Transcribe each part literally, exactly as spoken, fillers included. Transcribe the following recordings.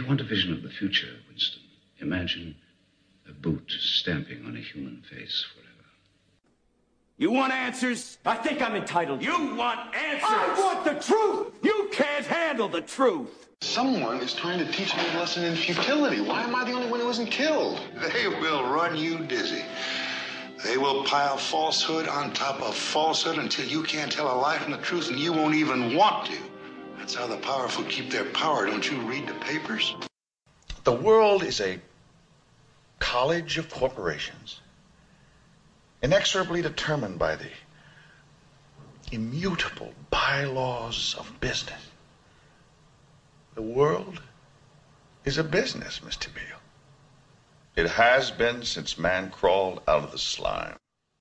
you want a vision of the future, Winston, imagine a boot stamping on a human face forever. You want answers? I think I'm entitled. You want answers? I want the truth! You can't handle the truth! Someone is trying to teach me a lesson in futility. Why am I the only one who isn't killed? They will run you dizzy. They will pile falsehood on top of falsehood until you can't tell a lie from the truth, and you won't even want to. That's how the powerful keep their power. Don't you read the papers? The world is a college of corporations, inexorably determined by the immutable bylaws of business. The world is a business, Mister Beale. It has been since man crawled out of the slime.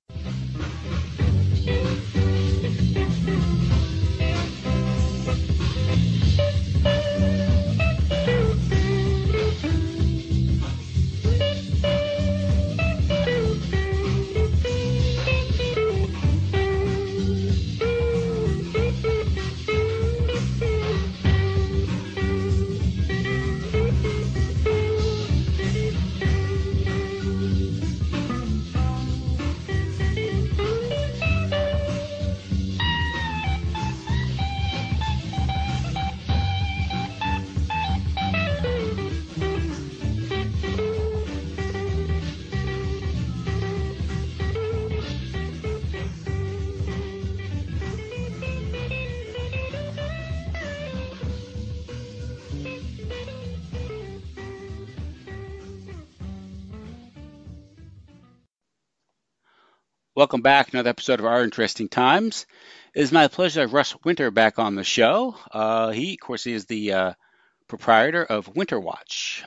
Welcome back. Another episode of Our Interesting Times. It is my pleasure to have Russ Winter back on the show. Uh, he, of course, he is the uh, proprietor of Winter Watch.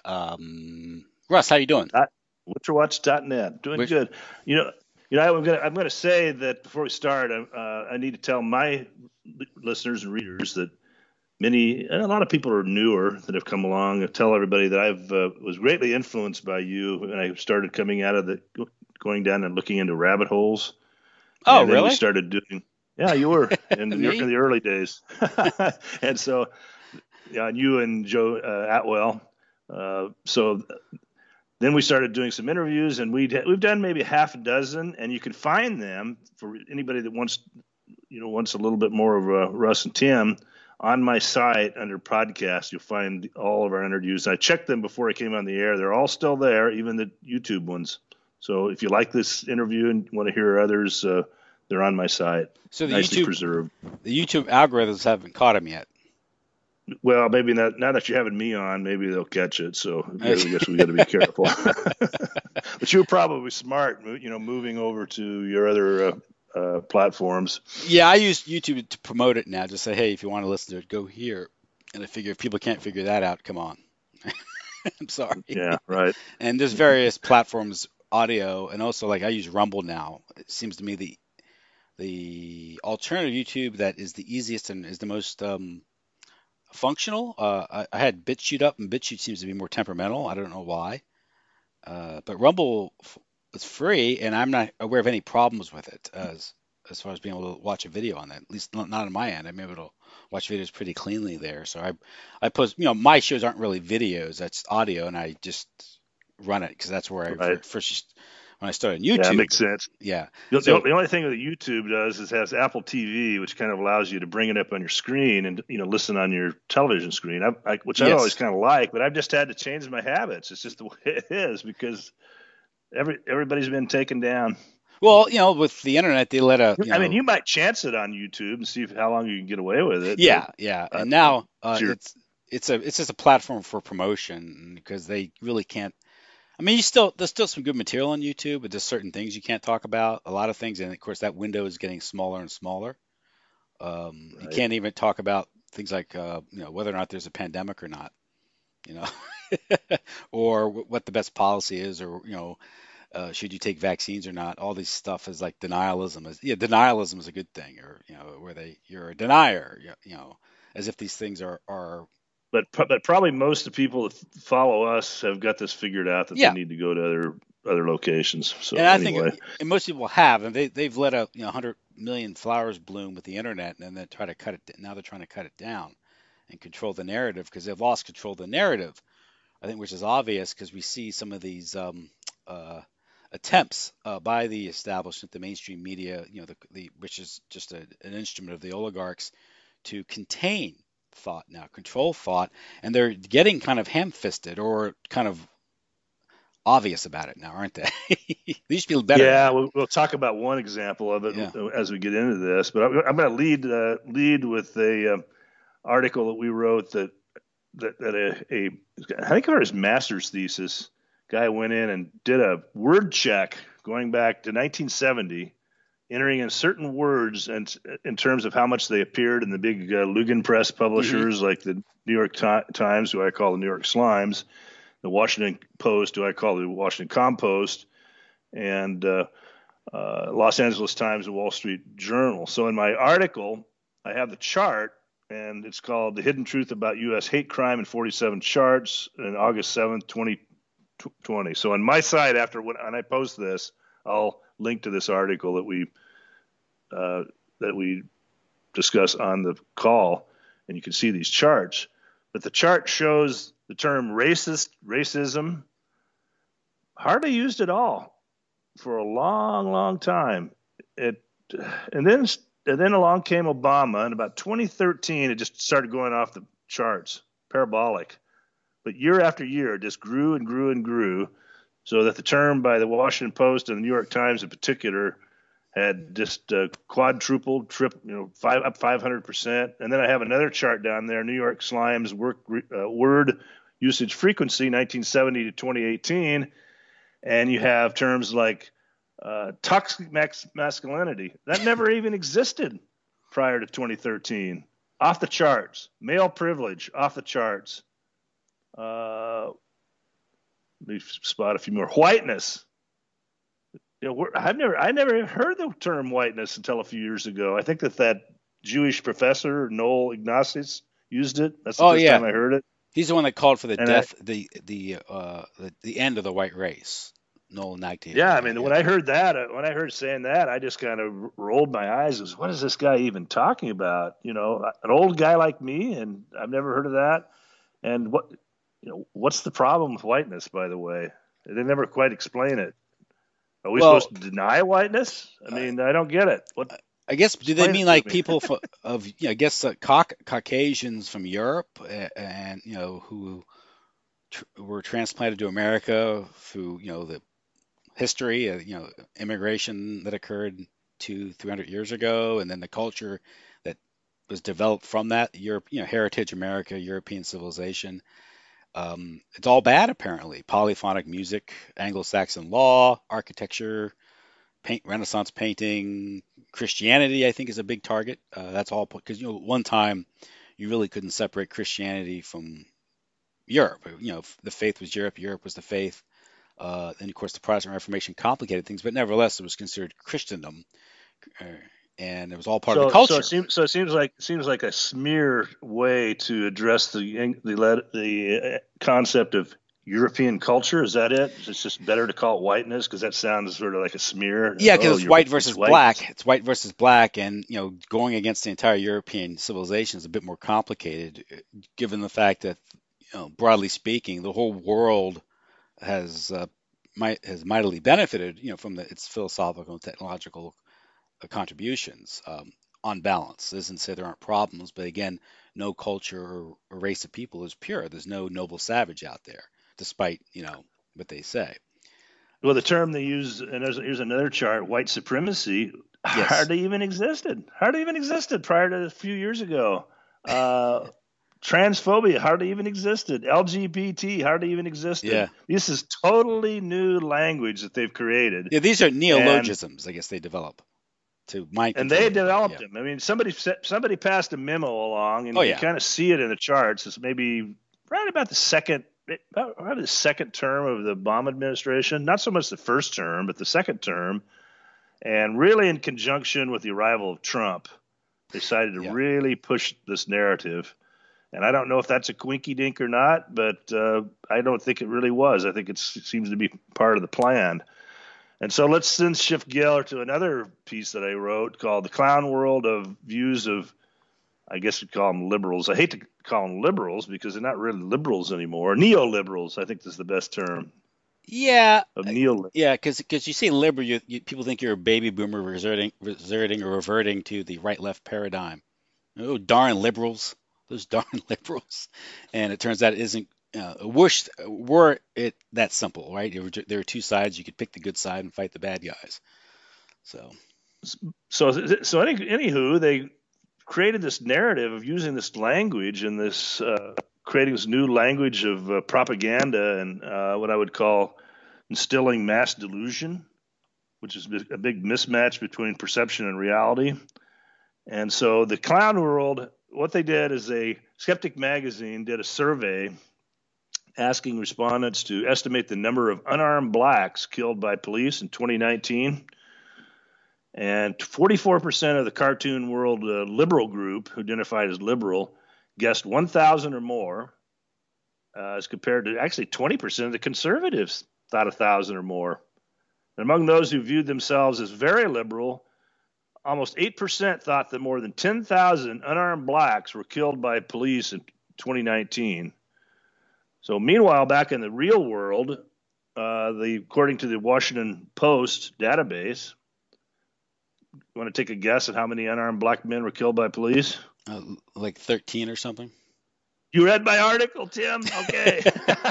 Um, Russ, how you doing? Uh, winter watch dot net. Doing Which, good. You know, you know, I'm gonna I'm gonna say that before we start, uh, I need to tell my listeners and readers that many, and a lot of people are newer that have come along. And tell everybody that I've uh, was greatly influenced by you when I started coming out of the going down and looking into rabbit holes. Oh, and then really? We started doing. Yeah, you were in, the, in the early days, and so yeah, and you and Joe uh, Atwell. Uh, so then we started doing some interviews, and we we've done maybe half a dozen, and you can find them for anybody that wants, you know, wants a little bit more of uh, Russ and Tim. On my site under podcast, you'll find all of our interviews. I checked them before I came on the air. They're all still there, even the YouTube ones. So if you like this interview and want to hear others, uh, they're on my site. So the nicely YouTube, preserved. The YouTube algorithms haven't caught them yet. Well, maybe not. Now that you're having me on, maybe they'll catch it. So I guess we got to be careful. But you're probably smart, you know, moving over to your other uh, uh, platforms. Yeah, I use YouTube to promote it now. Just say, hey, if you want to listen to it, go here. And I figure if people can't figure that out, come on. I'm sorry. Yeah, right. And there's various platforms, audio, and also like I use Rumble now. It seems to me the the alternative YouTube that is the easiest and is the most um, functional. Uh, I, I had BitChute up, and BitChute seems to be more temperamental. I don't know why. Uh, but Rumble is free, and I'm not aware of any problems with it as as far as being able to watch a video on that. At least not, not on my end. I'm able to watch videos pretty cleanly there. So I I post, you know, my shows aren't really videos. That's audio, and I just run it because that's where I right. first when I started YouTube. Yeah, that makes sense. Yeah. The, so, the only thing that YouTube does is has Apple T V, which kind of allows you to bring it up on your screen and, you know, listen on your television screen, I, I, which yes. I always kind of like, but I've just had to change my habits. It's just the way it is because every everybody's been taken down. Well, you know, with the internet, they let a. You know, I mean, you might chance it on YouTube and see if, how long you can get away with it. Yeah, but, yeah. uh, and now uh, sure. it's it's a it's just a platform for promotion because they really can't. I mean, you still there's still some good material on YouTube, but there's certain things you can't talk about. A lot of things, and of course, that window is getting smaller and smaller. Um, right. You can't even talk about things like uh, you know whether or not there's a pandemic or not, you know, or w- what the best policy is, or you know. Uh, should you take vaccines or not? All this stuff is like denialism. Is, yeah, denialism is a good thing, or you know, where they you're a denier, you know, as if these things are are. But but probably most of the people that follow us have got this figured out that yeah. they need to go to other other locations. So and I anyway. think and most people have, and they they've let a you know hundred million flowers bloom with the internet, and then try to cut it. Now they're trying to cut it down and control the narrative because they've lost control of the narrative I think, which is obvious because we see some of these um, uh, attempts uh, by the establishment, the mainstream media, you know, the, the which is just a, an instrument of the oligarchs to contain thought now, control thought, and they're getting kind of ham-fisted or kind of obvious about it now, aren't they? They used to be better. Yeah, we'll, we'll talk about one example of it Yeah. as we get into this, but I'm, I'm going to lead uh, lead with a um, article that we wrote that that, that a, a I think it was his master's thesis. Guy went in and did a word check going back to nineteen seventy, entering in certain words and in terms of how much they appeared in the big uh, Lugan Press publishers mm-hmm. like the New York Times, who I call the New York Slimes, the Washington Post, who I call the Washington Compost, and uh, uh, Los Angeles Times and Wall Street Journal. So in my article, I have the chart, and it's called The Hidden Truth About U S Hate Crime in forty-seven Charts, on August seventh, twenty twenty. So on my site, after when, when I post this, I'll link to this article that we uh, that we discuss on the call, and you can see these charts. But the chart shows the term racist, racism, hardly used at all for a long, long time. It, and then, and then along came Obama, and about twenty thirteen, it just started going off the charts, parabolic. But year after year, it just grew and grew and grew, so that the term by the Washington Post and the New York Times in particular had just uh, quadrupled, triple, you know, five up five hundred percent. And then I have another chart down there, New York Slimes work, uh, word usage frequency, nineteen seventy to twenty eighteen, and you have terms like uh, toxic max- masculinity. That never even existed prior to twenty thirteen. Off the charts. Male privilege, off the charts. Uh, let me spot a few more. Whiteness. You know, we're, I've never, I never heard the term whiteness until a few years ago. I think that that Jewish professor Noel Ignatius used it. That's the oh, first yeah. time I heard it. He's the one that called for the and death, I, the the uh, the, the end of the white race. Noel Ignatius. Yeah, I mean, yeah. when I heard that, uh, when I heard saying that, I just kind of rolled my eyes. Was, what is this guy even talking about? You know, an old guy like me, and I've never heard of that. And what, you know, what's the problem with whiteness? By the way, they never quite explain it. Are we well, supposed to deny whiteness? I mean, uh, I don't get it. What? I guess do they mean like me. people for, of you know, I guess uh, Cauc- Caucasians from Europe and, and you know who tr- were transplanted to America through you know the history, uh, you know, immigration that occurred two, three hundred years ago, and then the culture that was developed from that Europe, you know, heritage America, European civilization. Um, it's all bad apparently. Polyphonic music, Anglo-Saxon law, architecture, paint, Renaissance painting, Christianity. I think is a big target. Uh, that's all because you know one time you really couldn't separate Christianity from Europe. You know, the faith was Europe, Europe was the faith. Uh, and of course, the Protestant Reformation complicated things, but nevertheless, it was considered Christendom, uh, and it was all part so, of the culture. So it seems, so it seems like seems like a smear way to address the the the concept of European culture. Is that it? It's just better to call it whiteness because that sounds sort of like a smear. Yeah, because oh, it's white versus it's white. black. It's white versus black, and you know, going against the entire European civilization is a bit more complicated, given the fact that, you know, broadly speaking, the whole world has uh, might, has mightily benefited, you know, from the, its philosophical and technological uh, contributions. Um, on balance, this isn't to say there aren't problems, but again, no culture or, or race of people is pure. There's no noble savage out there, despite you know what they say. Well, the term they use, and there's, here's another chart: white supremacy, yes. hardly even existed. Hardly even existed prior to a few years ago. Uh, Transphobia hardly even existed. L G B T hardly even existed. Yeah. This is totally new language that they've created. Yeah, these are neologisms, and, I guess they develop to mind And control. they developed yeah. them. I mean, somebody somebody passed a memo along, and oh, you yeah. kind of see it in the charts. It's maybe right about the second, about, about the second term of the Obama administration. Not so much the first term, but the second term. And really in conjunction with the arrival of Trump, they decided to yeah. really push this narrative. And I don't know if that's a quinky dink or not, but uh, I don't think it really was. I think it's, it seems to be part of the plan. And so let's then shift gear to another piece that I wrote called The Clown World of Views of I guess you'd call them liberals. I hate to call them liberals because they're not really liberals anymore. Neoliberals, I think, is the best term Yeah, of neo. yeah, because you say liberal, you, you, people think you're a baby boomer resorting, resorting or reverting to the right-left paradigm. Oh, darn liberals, those darn liberals. And it turns out it isn't. Uh, wish were it that simple, right? There were, there were two sides. You could pick the good side and fight the bad guys. So, So, so any, anywho, they created this narrative of using this language and this uh, creating this new language of uh, propaganda and uh, what I would call instilling mass delusion, which is a big mismatch between perception and reality. And so the clown world, what they did is they, Skeptic Magazine did a survey asking respondents to estimate the number of unarmed blacks killed by police in twenty nineteen. And forty-four percent of the cartoon world uh, liberal group, who identified as liberal, guessed one thousand or more, uh, as compared to actually twenty percent of the conservatives thought one thousand or more. And among those who viewed themselves as very liberal, almost eight percent thought that more than ten thousand unarmed blacks were killed by police in twenty nineteen. So meanwhile, back in the real world, uh, the according to the Washington Post database, you want to take a guess at how many unarmed black men were killed by police? uh, like thirteen or something. You read my article, Tim? Okay.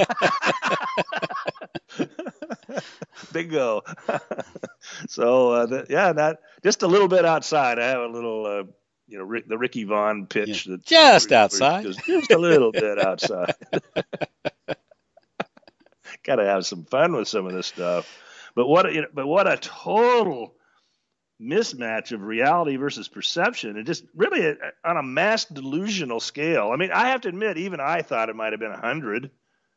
Bingo. So, uh, the, yeah, that just a little bit outside. I have a little, uh, you know, Rick, the Ricky Vaughn pitch. Yeah. That, Just where, outside. Where just, just a little bit outside. Got to have some fun with some of this stuff. But what, you know, but what a total mismatch of reality versus perception, and just really a, on a mass delusional scale. I mean, I have to admit, even I thought it might have been a hundred.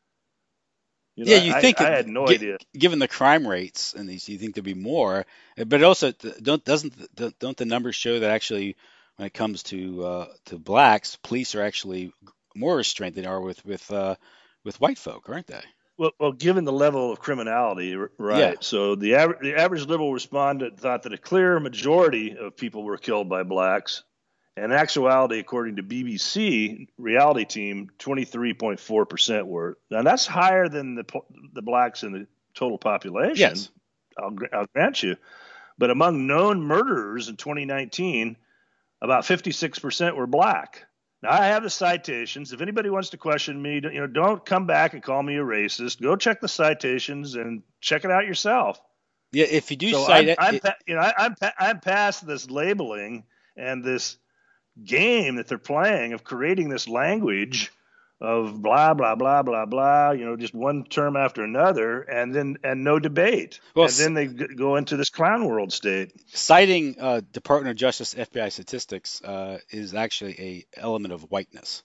You know, Yeah, you I, think I, it- had no gi- idea. Given the crime rates and these, you think there'd be more, but also th- don't doesn't th- don't the numbers show that actually when it comes to uh, to blacks, police are actually more restrained than they are with with uh, with white folk, aren't they? Well, well, given the level of criminality, r- right? Yeah. So the average the average liberal respondent thought that a clear majority of people were killed by blacks. In actuality, according to B B C reality team, twenty-three point four percent were. Now that's higher than the po- the blacks in the total population. Yes. I'll, gr- I'll grant you. But among known murderers in twenty nineteen, about fifty-six percent were black. Now I have the citations. If anybody wants to question me, you know, don't come back and call me a racist. Go check the citations and check it out yourself. Yeah, if you do So cite I'm, it, I'm it- pa- you know, I, I'm pa- I'm past this labeling and this game that they're playing of creating this language of blah blah blah blah blah. You know, just one term after another, and then and no debate. Well, and then they g- go into this clown world state. citing uh, Department of Justice F B I statistics uh, is actually a element of whiteness.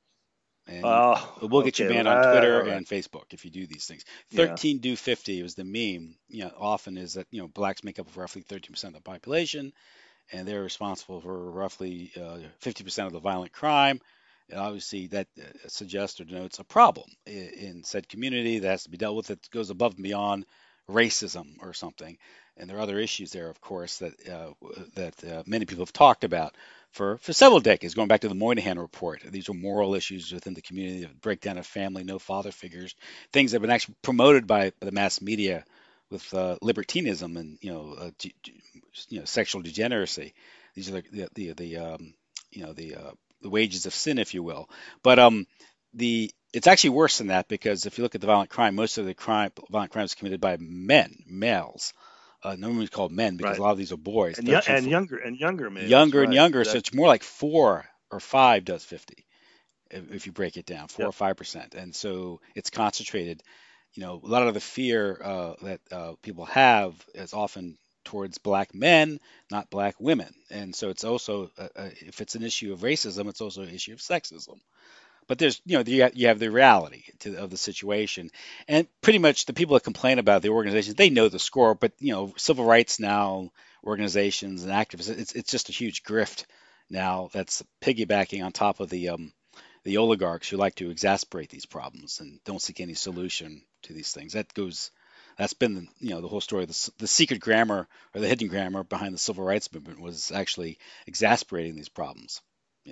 And Oh, we'll get you okay, banned well, on Twitter all right. and Facebook if you do these things. Yeah. thirteen do fifty was the meme. You know, often is that you know blacks make up roughly thirteen percent of the population, and they're responsible for roughly uh, fifty percent of the violent crime. And obviously, that uh, suggests or denotes a problem in, in said community that has to be dealt with. That goes above and beyond racism or something. And there are other issues there, of course, that uh, w- that uh, many people have talked about for, for several decades, going back to the Moynihan Report. These are moral issues within the community, the breakdown of family, no father figures, things that have been actually promoted by the mass media with uh, libertinism and you know uh, g- g- you know sexual degeneracy. These are the the the, the um, you know the uh, the wages of sin, if you will. But um, the it's actually worse than that because if you look at the violent crime, most of the crime violent crimes committed by men, males. Uh, normally called men because Right. a lot of these are boys. And, yo- thirteen, and younger and younger males. younger and right. younger. So That- it's more like four or five does fifty if, if you break it down, four Yep. or five percent. And so it's concentrated. You know, a lot of the fear uh, that uh, people have is often towards black men, not black women. And so it's also, uh, uh, if it's an issue of racism, it's also an issue of sexism. But there's, you know, you have, you have the reality to, of the situation, and pretty much the people that complain about the organizations, they know the score. But you know, civil rights now organizations and activists, it's it's just a huge grift now that's piggybacking on top of the um, the oligarchs who like to exacerbate these problems and don't seek any solution to these things. That goes, that's been the, you know the whole story. The, s- the secret grammar or the hidden grammar behind the civil rights movement was actually exacerbating these problems. You know.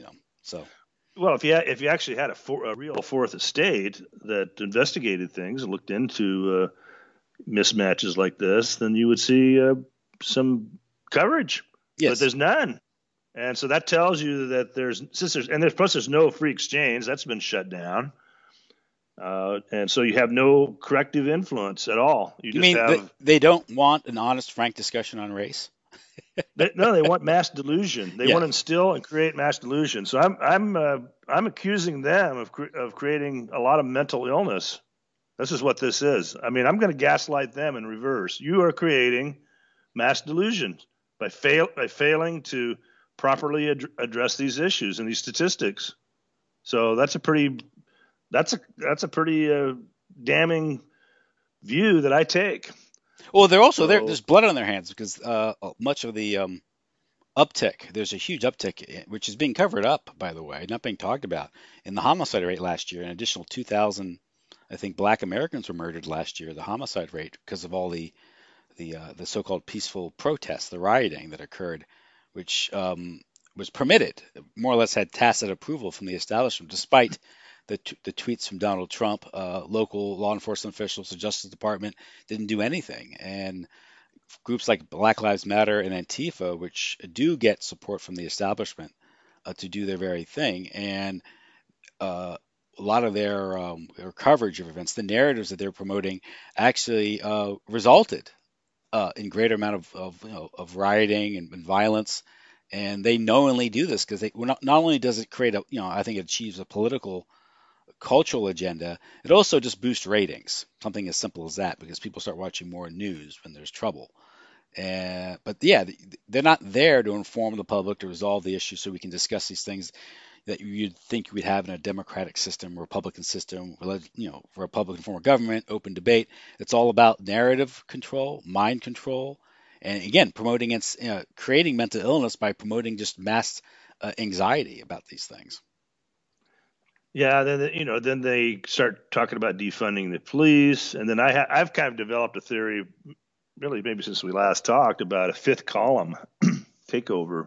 So, well, if you had, if you actually had a, for, a real fourth estate that investigated things and looked into uh, mismatches like this, then you would see uh, some coverage. yes. But there's none. And so that tells you that there's, since there's, and there's, plus there's no free exchange, that's been shut down. Uh, and so you have no corrective influence at all. You, You just mean have, they, they don't want an honest, frank discussion on race? they, no, they want mass delusion. They Yeah. want to instill and create mass delusion. So I'm, I'm, uh, I'm accusing them of, cre- of creating a lot of mental illness. This is what this is. I mean, I'm going to gaslight them in reverse. You are creating mass delusion by fail, by failing to properly ad- address these issues and these statistics. So that's a pretty, that's a, that's a pretty uh, damning view that I take. Well, they're also So- there. There's blood on their hands because uh, much of the um, uptick, there's a huge uptick, which is being covered up, by the way, not being talked about, in the homicide rate last year. An additional two thousand, I think, Black Americans were murdered last year. The homicide rate because of all the the uh, the so-called peaceful protests, the rioting that occurred, which um, was permitted, more or less had tacit approval from the establishment, despite the t- the tweets from Donald Trump. Uh, local law enforcement officials, the Justice Department didn't do anything, and groups like Black Lives Matter and Antifa, which do get support from the establishment uh, to do their very thing, and uh, a lot of their, um, their coverage of events, the narratives that they're promoting, actually uh, resulted uh, in greater amount of, of you know of rioting and, and violence, and they knowingly do this because they well, not, not only does it create a you know I think it achieves a political cultural agenda, it also just boosts ratings, something as simple as that, because people start watching more news when there's trouble. And but yeah, they're not there to inform the public, to resolve the issue, so we can discuss these things that you'd think you would have in a democratic system, Republican system, you know, Republican form of government, open debate. It's all about narrative control, mind control, and again, promoting and you know, creating mental illness by promoting just mass uh, anxiety about these things. Yeah, then you know, then they start talking about defunding the police, and then I ha- I've kind of developed a theory, really maybe since we last talked, about a fifth column takeover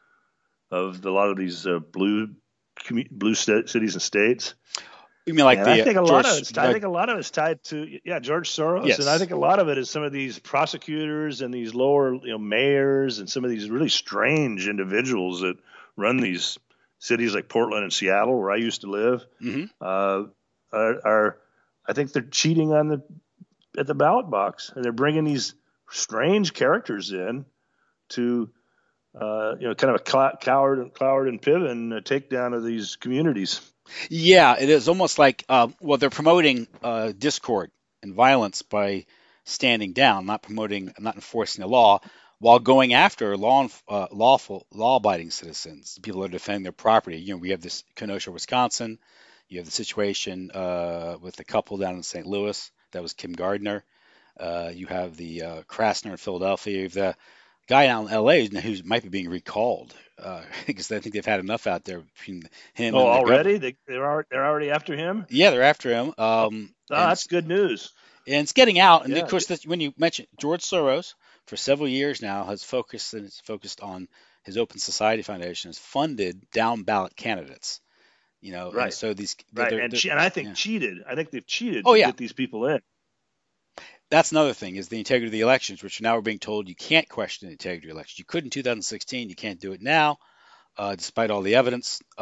of the, a lot of these uh, blue commu- blue st- cities and states. You mean like and the I think a uh, lot George, of it's I think a lot of it's tied to yeah George Soros, Yes. and I think a lot of it is some of these prosecutors and these lower you know mayors and some of these really strange individuals that run these cities like Portland and Seattle, where I used to live, mm-hmm. uh, are, are I think they're cheating on the at the ballot box, and they're bringing these strange characters in to uh, you know kind of a cl- coward and Cloward and Piven uh, takedown of these communities. Yeah, it is almost like uh, well, they're promoting uh, discord and violence by standing down, not promoting, not enforcing the law, while going after law, uh, lawful, law-abiding citizens, people that are defending their property. You know, we have this Kenosha, Wisconsin. You have the situation uh, with the couple down in Saint Louis. That was Kim Gardner. Uh, you have the uh, Krasner in Philadelphia. You have the guy out in L A who might be being recalled uh, because I think they've had enough out there between him Oh, and the already governor. they they're already, they're already after him. Yeah, they're after him. Um, Oh, and, that's good news. and it's getting out. And Yeah. of course, this, when you mentioned George Soros, for several years now, has focused and it's focused on his Open Society Foundation, has funded down ballot candidates. You know, Right. and so these Right, they're- and, they're- che- and I think yeah. cheated. I think they've cheated Oh, to yeah. get these people in. That's another thing is the integrity of the elections, which now we're being told you can't question the integrity of the elections. You could in two thousand sixteen, you can't do it now, uh, despite all the evidence. Uh,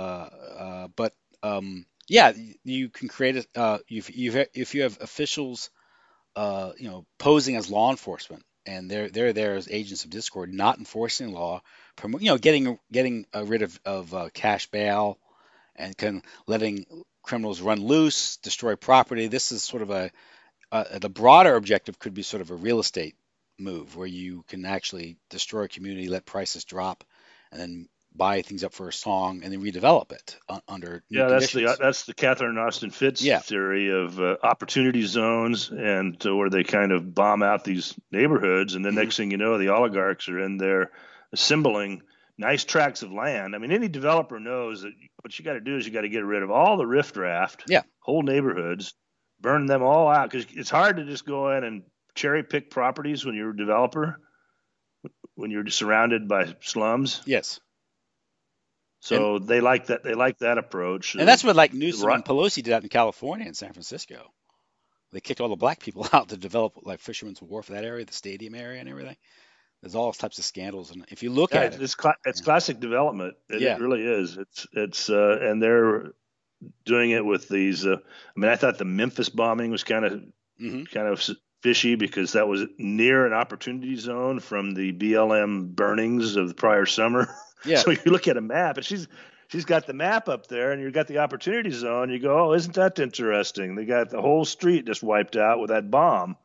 uh, but um, yeah, you can create a uh, if you if you have officials, uh, you know, posing as law enforcement, and they're they're there as agents of discord, not enforcing law, promo- you know, getting getting uh, rid of of uh, cash bail, and can letting criminals run loose, destroy property. This is sort of a uh, the broader objective could be sort of a real estate move where you can actually destroy a community, let prices drop, and then buy things up for a song and then redevelop it uh, under new Yeah, that's the conditions. that's the Catherine Austin Fitts Yeah. theory of uh, opportunity zones, and uh, where they kind of bomb out these neighborhoods, and the Mhm. next thing you know, the oligarchs are in there assembling nice tracts of land. I mean, any developer knows that what you got to do is you got to get rid of all the riffraff, Yeah. whole neighborhoods, burn them all out, because it's hard to just go in and cherry pick properties when you're a developer, when you're surrounded by slums. Yes. So and, they like that. They like that approach. And that's what like Newsom right. and Pelosi did out in California and San Francisco. They kicked all the black people out to develop like Fisherman's Wharf, that area, the stadium area, and everything. There's all types of scandals, and if you look yeah, at it's, it, it's, cl- it's yeah. classic development. It, yeah. it really is. It's it's uh, and they're doing it with these. Uh, I mean, I thought the Memphis bombing was kind of mm-hmm. kind of fishy because that was near an opportunity zone from the B L M burnings of the prior summer. Yeah. So you look at a map, and she's she's got the map up there, and you've got the opportunity zone. You go, oh, isn't that interesting? They got the whole street just wiped out with that bomb.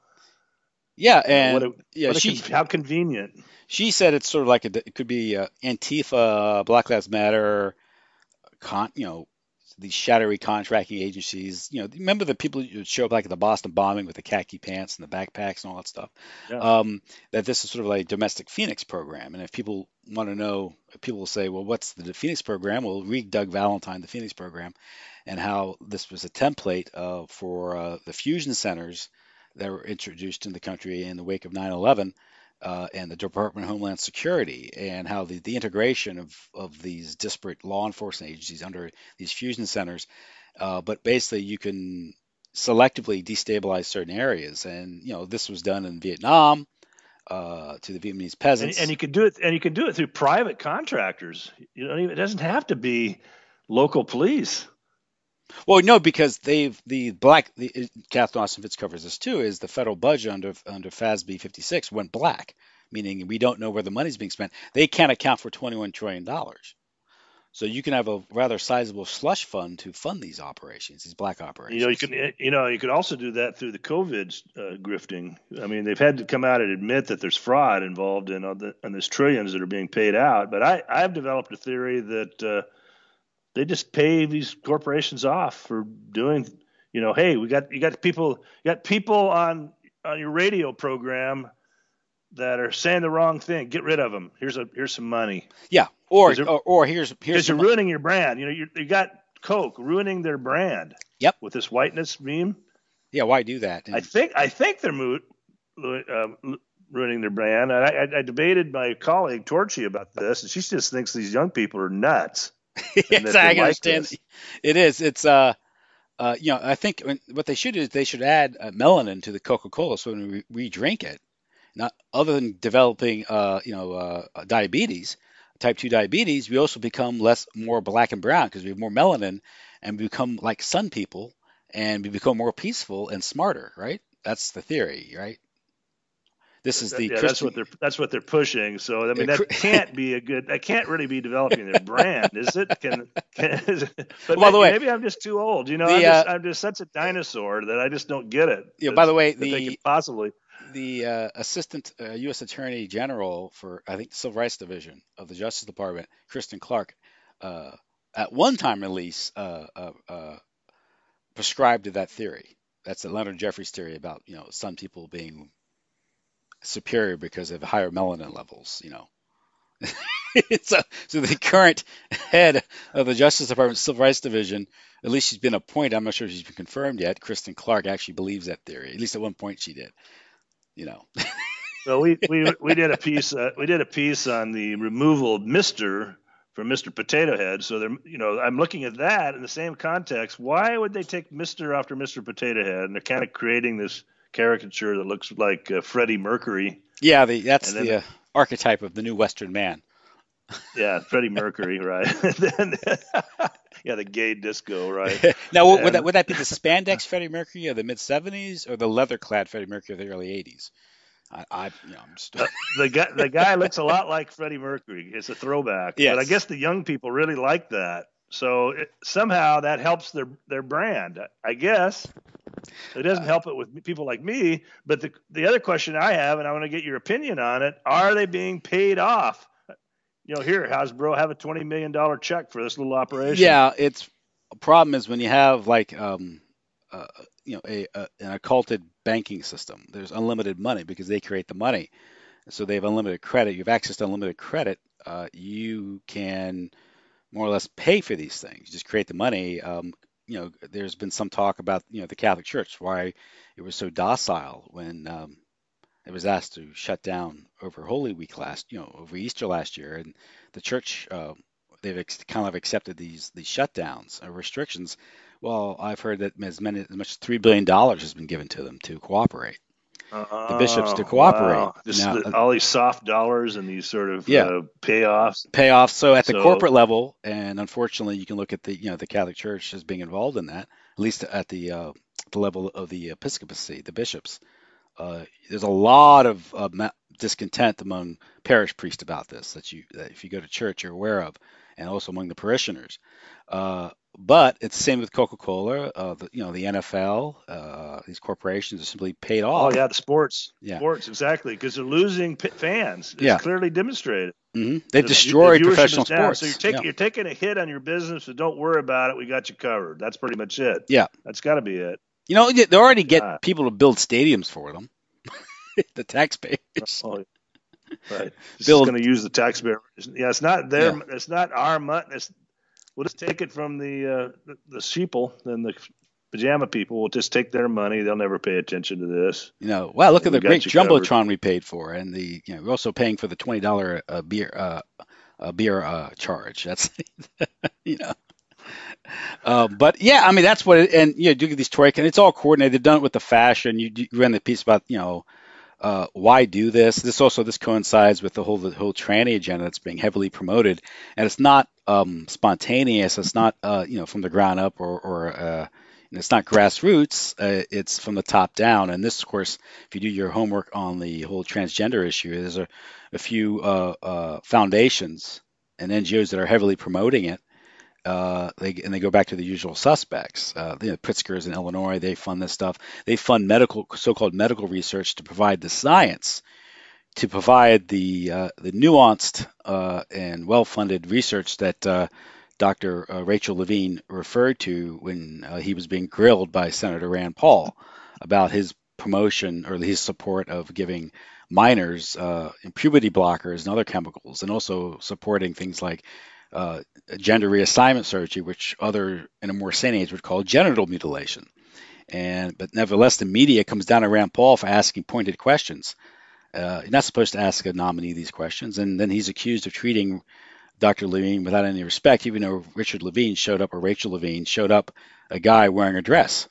Yeah, and what a, yeah, what a, she how convenient. She said it's sort of like a, it could be uh, Antifa, Black Lives Matter, con, you know, these shadowy contracting agencies. You know, remember the people who show up like at the Boston bombing with the khaki pants and the backpacks and all that stuff. Yeah. Um, that this is sort of like a domestic Phoenix program. And if people want to know, people will say, well, what's the Phoenix program? Well, read Doug Valentine, the Phoenix program, and how this was a template uh, for uh, the fusion centers that were introduced in the country in the wake of nine eleven. Uh, and the Department of Homeland Security, and how the, the integration of, of these disparate law enforcement agencies under these fusion centers. Uh, but basically, you can selectively destabilize certain areas. And, you know, this was done in Vietnam uh, to the Vietnamese peasants. And, and you can do it and you can do it through private contractors. You know, it doesn't have to be local police. Well, no, because they've the black. The, Catherine Austin Fitz covers this too. Is the federal budget under under F A S B fifty-six went black, meaning we don't know where the money's being spent. They can't account for twenty-one trillion dollars. So you can have a rather sizable slush fund to fund these operations, these black operations. You know, you can you know you could also do that through the COVID uh, grifting. I mean, they've had to come out and admit that there's fraud involved in all the and there's trillions that are being paid out. But I I've developed a theory that. Uh, They just pay these corporations off for doing, you know, hey, we got you got people you got people on on your radio program that are saying the wrong thing. Get rid of them. Here's a here's some money. Yeah, or or, or here's here's because you're ruining your brand. You know, you you got Coke ruining their brand. Yep. With this whiteness meme. Yeah, why do that? And I think I think they're moot, uh, ruining their brand. And I, I, I debated my colleague Torchy about this, and she just thinks these young people are nuts. Yes, I like understand. This. It is. It's uh, uh, you know, I think when, what they should do is they should add uh, melanin to the Coca-Cola, so when we, we drink it, not other than developing, uh, you know, uh, diabetes, type two diabetes, we also become less, more black and brown because we have more melanin, and we become like sun people, and we become more peaceful and smarter. Right? That's the theory, right? This is the yeah, that's what they're that's what they're pushing. So I mean that can't be a good that can't really be developing their brand, is it? Can, can is it? But by maybe, the way, maybe I'm just too old. You know, the, I'm, just, uh, I'm just such a dinosaur that I just don't get it. Yeah. By the way, that the they could possibly the uh, assistant uh, U S Attorney General for I think the Civil Rights Division of the Justice Department, Kristen Clark, uh, at one time release uh, uh, uh, prescribed to that theory. That's the Leonard Jeffries theory about you know some people being superior because of higher melanin levels, you know. so, so the current head of the Justice Department Civil Rights Division, at least she's been appointed, I'm not sure if she's been confirmed yet, Kristen Clark actually believes that theory. At least at one point she did, you know. So we, we, we did a piece uh, we did a piece on the removal of Mister from Mister Potato Head. So they're you know I'm looking at that in the same context. Why would they take Mister after Mister Potato Head? And they're kind of creating this caricature that looks like uh, Freddie Mercury. Yeah, the, that's then, the uh, archetype of the new Western man. Yeah, Freddie Mercury, right? then, yeah, the gay disco, right? Now, and, would that would that be the spandex Freddie Mercury of the mid seventies or the leather-clad Freddie Mercury of the early eighties? I, I you know, I'm just... uh, the guy the guy looks a lot like Freddie Mercury. It's a throwback, yes. But I guess the young people really like that. So it, somehow that helps their their brand, I guess. It doesn't help it with people like me. But the the other question I have, and I want to get your opinion on it: are they being paid off? You know, here, Hasbro, have a twenty million dollar check for this little operation. Yeah, it's a problem is when you have like um, uh, you know, a, a an occulted banking system. There's unlimited money because they create the money, so they have unlimited credit. You have access to unlimited credit. Uh, you can more or less pay for these things. You just create the money. Um, you know, there's been some talk about, you know, the Catholic Church, why it was so docile when um, it was asked to shut down over Holy Week last, you know, over Easter last year. And the church uh, they've ex- kind of accepted these these shutdowns or restrictions. Well, I've heard that as many as much as three billion dollars has been given to them to cooperate. The bishops to Oh, cooperate. wow. Just Now, the, uh, all these soft dollars and these sort of yeah, uh, payoffs. payoffs. So at the So, corporate level, and unfortunately, you can look at the you know the Catholic Church as being involved in that, at least at the uh, the level of the episcopacy, the bishops. Uh, there's a lot of uh, ma- discontent among parish priests about this that you that if you go to church you're aware of, and also among the parishioners. Uh, but it's the same with Coca-Cola, uh, the, you know, the N F L. Uh, these corporations are simply paid oh, off. yeah, the sports. Yeah, Sports, exactly, because they're losing p- fans. It's yeah. clearly demonstrated. hmm They've The, destroyed the viewership professional is down. sports. So you're, taking Yeah, you're taking a hit on your business, so don't worry about it. We got you covered. That's pretty much it. yeah. That's got to be it. You know, they already get God. people to build stadiums for them. The taxpayers. Oh, right. This Build- is going to use the taxpayer. Yeah, it's not their. Yeah. It's not our money. It's, we'll just take it from the uh, the, the sheeple and the pajama people. We'll just take their money. They'll never pay attention to this. You know, wow! Look at We the got great you jumbotron covered. we paid for, and the you know we're also paying for the twenty dollar uh, beer uh, uh, beer uh, charge. That's you know. Uh, but yeah, I mean that's what. It, and you know, do these troika, and it's all coordinated. They've done it with the fashion. You, you ran the piece about you know uh, why do this. This also this coincides with the whole the whole tranny agenda that's being heavily promoted, and it's not um, spontaneous. It's not uh, you know from the ground up or or uh, and it's not grassroots. Uh, it's from the top down. And this, of course, if you do your homework on the whole transgender issue, there's a, a few uh, uh, foundations and N G Os that are heavily promoting it. Uh, they and they go back to the usual suspects. Uh, you know, Pritzker's in Illinois, they fund this stuff. They fund medical, so-called medical research to provide the science, to provide the uh, the nuanced uh, and well-funded research that uh, Doctor Uh, Rachel Levine referred to when uh, he was being grilled by Senator Rand Paul about his promotion or his support of giving minors uh, puberty blockers and other chemicals, and also supporting things like uh, gender reassignment surgery, which other in a more sane age would call genital mutilation. And but nevertheless, the media comes down to Rand Paul for asking pointed questions. Uh, you're not supposed to ask a nominee these questions, and then he's accused of treating Doctor Levine without any respect, even though Richard Levine showed up or Rachel Levine showed up a guy wearing a dress.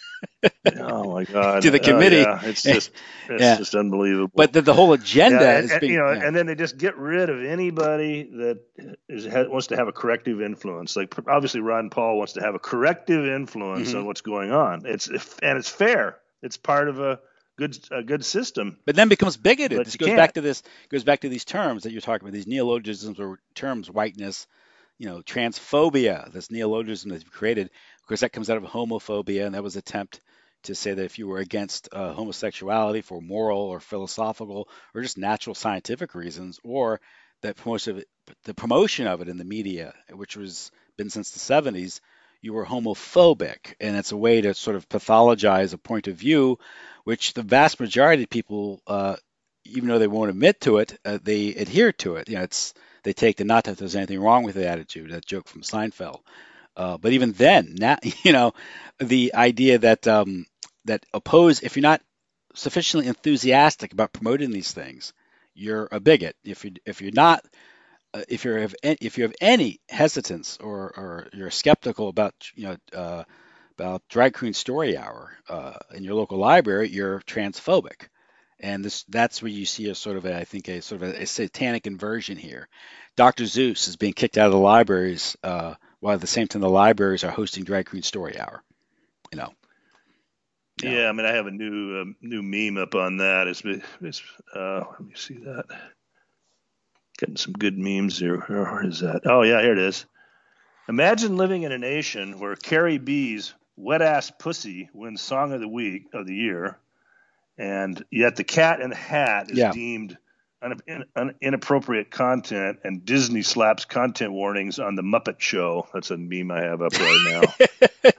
Oh my God! To the committee. Oh, yeah. It's just it's Yeah. just unbelievable. But the, the whole agenda yeah, and, is and, being, you know, yeah. and then they just get rid of anybody that is, ha, wants to have a corrective influence. Like obviously, Ron Paul wants to have a corrective influence Mhm. on what's going on. It's and it's fair. It's part of a good a good system. But then becomes bigoted. But This you goes can't. back to this goes back to these terms that you're talking about, these neologisms or terms, whiteness, you know, transphobia, this neologism that you've created. Of course, that comes out of homophobia, and that was an attempt to say that if you were against uh, homosexuality for moral or philosophical or just natural scientific reasons, or that promotion of it, the promotion of it in the media, which was been since the seventies, you were homophobic, and it's a way to sort of pathologize a point of view, which the vast majority of people, uh, even though they won't admit to it, uh, they adhere to it. You know, it's they take the not that there's anything wrong with the attitude, that joke from Seinfeld. Uh, but even then, now you know, the idea that um, that oppose if you're not sufficiently enthusiastic about promoting these things, you're a bigot. If you if you're not uh, if you have any, if you have any hesitance or or you're skeptical about you know uh, about Drag Queen Story Hour uh, in your local library, you're transphobic. And this that's where you see a sort of a, I think a sort of a, a satanic inversion here. Doctor Zeus is being kicked out of the libraries uh, while at the same time the libraries are hosting Drag Queen Story Hour. You know. You know. Yeah, I mean, I have a new um, new meme up on that. It's, it's uh, let me see that. Getting some good memes here. Where is that? Oh yeah, here it is. Imagine living in a nation where Carrie B's "Wet Ass Pussy" wins Song of the Week of the Year, and yet The Cat in the Hat is Yeah. deemed un, un, inappropriate content, and Disney slaps content warnings on The Muppet Show. That's a meme I have up right now.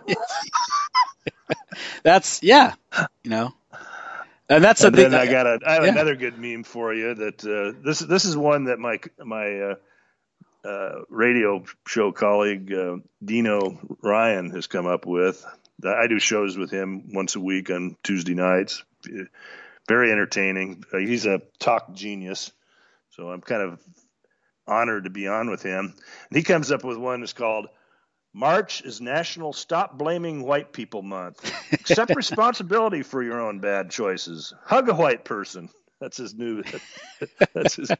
That's yeah, you know, and that's And a big. then I got a, I have yeah. another good meme for you. That uh, this this is one that my my uh, uh, radio show colleague uh, Dino Ryan has come up with. I do shows with him once a week on Tuesday nights. Very entertaining. Uh, he's a talk genius, so I'm kind of honored to be on with him. And he comes up with one that's called March is National Stop Blaming White People Month. Accept responsibility for your own bad choices. Hug a white person. That's his new. That's his.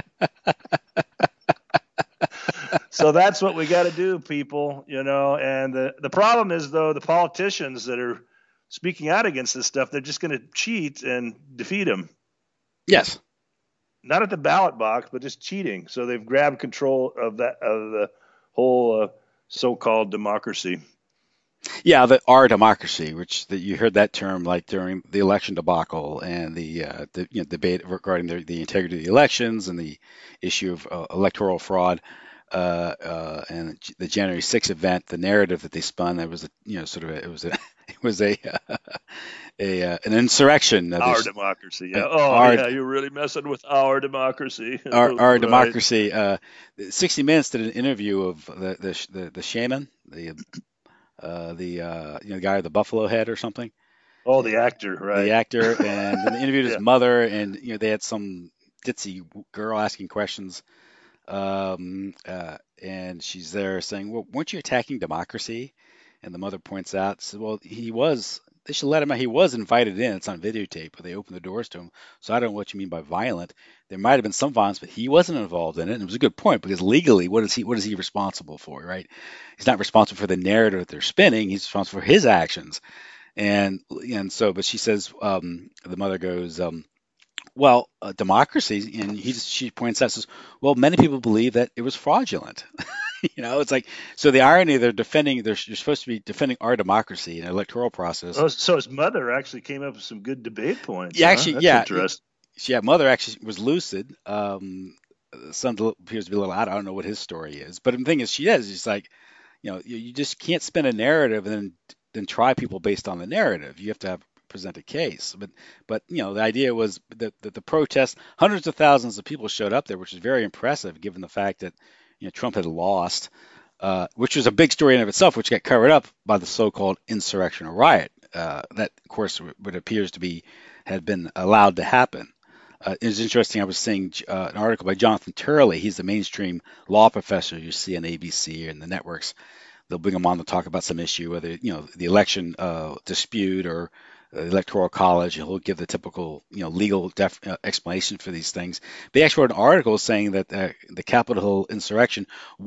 So that's what we got to do, people. You know, and the the problem is though the politicians that are speaking out against this stuff, they're just going to cheat and defeat them. Yes. Not at the ballot box, but just cheating. So they've grabbed control of that of the whole uh, so-called democracy. Yeah, the our democracy, which the, you heard that term like during the election debacle and the, uh, the you know, debate regarding the, the integrity of the elections and the issue of uh, electoral fraud, uh, uh, and the January sixth event. The narrative that they spun, that was a, you know sort of a, it was a it was a uh, a uh, an insurrection. Our There's- democracy. Yeah. uh, Oh, our- yeah. You're really messing with our democracy. our, our Right. democracy. Uh, sixty Minutes did an interview of the the the, the shaman, the uh, the uh, you know the guy with the buffalo head or something, Oh, the actor, right? the actor, and then they interviewed his Yeah. mother, and you know they had some ditzy girl asking questions, um, uh, and she's there saying, "Well, weren't you attacking democracy?" And the mother points out, says, "Well, he was. They should let him out. He was invited in. It's on videotape, but they opened the doors to him. So I don't know what you mean by violent. There might have been some violence, but he wasn't involved in it. And it was a good point because legally, what is he? What is he responsible for? Right? He's not responsible for the narrative that they're spinning. He's responsible for his actions. And and so, but she says, um, the mother goes, um, well, uh, democracy, and he just, she points out, says, well, many people believe that it was fraudulent. You know, it's like, so the irony, they're defending, they're, you're supposed to be defending our democracy and electoral process. Oh, so his mother actually came up with some good debate points. Yeah, huh? actually, That's yeah. interesting. Yeah, mother actually was lucid. Um, son appears to be a little out. I don't know what his story is, but the thing is, she is. It's like, you know, you, you just can't spin a narrative and then then try people based on the narrative. You have to have present a case. But but you know, the idea was that, that the protest, hundreds of thousands of people showed up there, which is very impressive given the fact that you know Trump had lost, uh, which was a big story in of itself, which got covered up by the so-called insurrection or riot. Uh, that, of course, what appears to be had been allowed to happen. Uh, it was interesting. I was seeing uh, an article by Jonathan Turley. He's the mainstream law professor you see on A B C and the networks. They'll bring him on to talk about some issue, whether you know the election uh, dispute or the electoral college. He'll give the typical you know legal def- uh, explanation for these things. But he actually wrote an article saying that uh, the Capitol Hill insurrection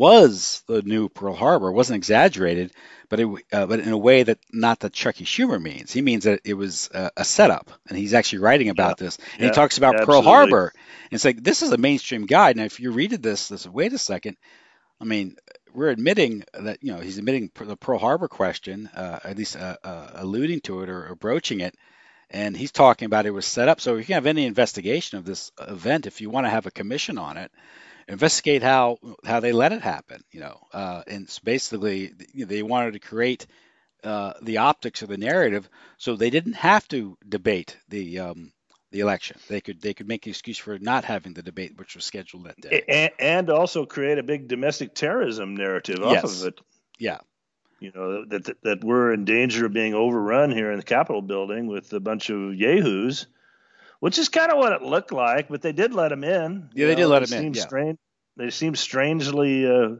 was the new Pearl Harbor. It wasn't exaggerated, but it uh, but in a way that not that Chucky Schumer means. He means that it was uh, a setup, and he's actually writing about Yeah. this. And Yeah, he talks about Pearl absolutely. Harbor. And it's like this is a mainstream guide. Now, if you read this, this wait a second. I mean, we're admitting that you know he's admitting the Pearl Harbor question, uh, at least uh, uh, alluding to it or, or broaching it, and he's talking about it was set up. So if you have any investigation of this event, if you want to have a commission on it, investigate how how they let it happen. You know, uh, and it's basically you know, they wanted to create uh, the optics of the narrative, so they didn't have to debate the um, the election. They could they could make an excuse for not having the debate, which was scheduled that day. And, and also create a big domestic terrorism narrative Yes. off of it. Yeah. You know, that, that that we're in danger of being overrun here in the Capitol building with a bunch of yahoos, which is kind of what it looked like, but they did let them in. Yeah, You they did know, let they 'em in, seemed yeah. Strange, they seemed strangely uh,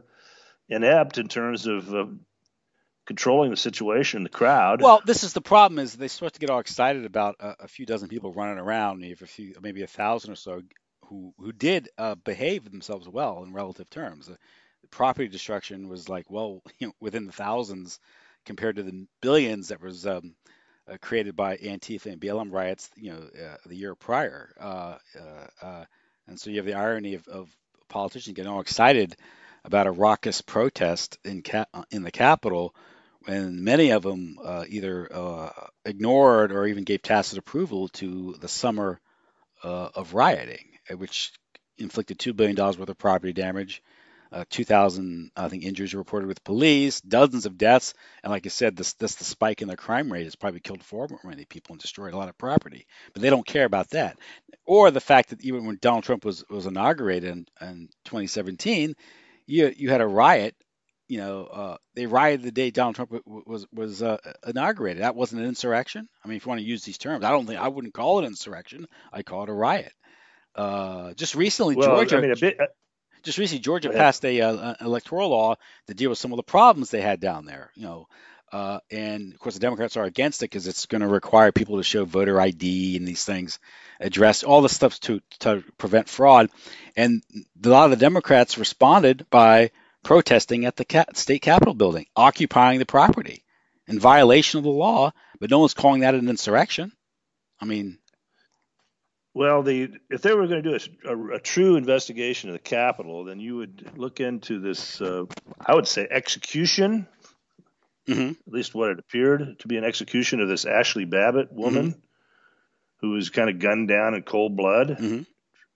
inept in terms of uh, controlling the situation, the crowd. Well, this is the problem: is they're supposed to get all excited about a, a few dozen people running around, and you have a few, maybe a thousand or so, who who did uh, behave themselves well in relative terms. The, the property destruction was like well, you know, within the thousands compared to the billions that was um, uh, created by Antifa and B L M riots, you know, uh, the year prior. Uh, uh, uh, and so you have the irony of, of politicians getting all excited about a raucous protest in cap- in the Capitol, and many of them uh, either uh, ignored or even gave tacit approval to the summer uh, of rioting, uh, which inflicted two billion dollars worth of property damage, uh, two thousand, I think, injuries reported with police, dozens of deaths, and like I said, this, this the spike in the crime rate has probably killed far more many people and destroyed a lot of property. But they don't care about that, or the fact that even when Donald Trump was was inaugurated in, in twenty seventeen, you you had a riot. You know, uh, they rioted the day Donald Trump w- was was uh, inaugurated. That wasn't an insurrection. I mean, if you want to use these terms, I don't think I wouldn't call it insurrection. I call it a riot. Uh, just recently, well, Georgia, I mean, a bit. Uh, just recently, Georgia Go ahead. passed a, uh, an electoral law to deal with some of the problems they had down there. You know, uh, and of course the Democrats are against it because it's going to require people to show voter I D and these things, address all the stuff to to prevent fraud. And a lot of the Democrats responded by protesting at the ca- state capitol building, occupying the property in violation of the law. But no one's calling that an insurrection. I mean, Well, the if they were going to do a, a, a true investigation of the Capitol, then you would look into this. Uh, I would say execution, mhm, at least what it appeared to be an execution of this Ashley Babbitt woman, mhm, who was kind of gunned down in cold blood. mhm.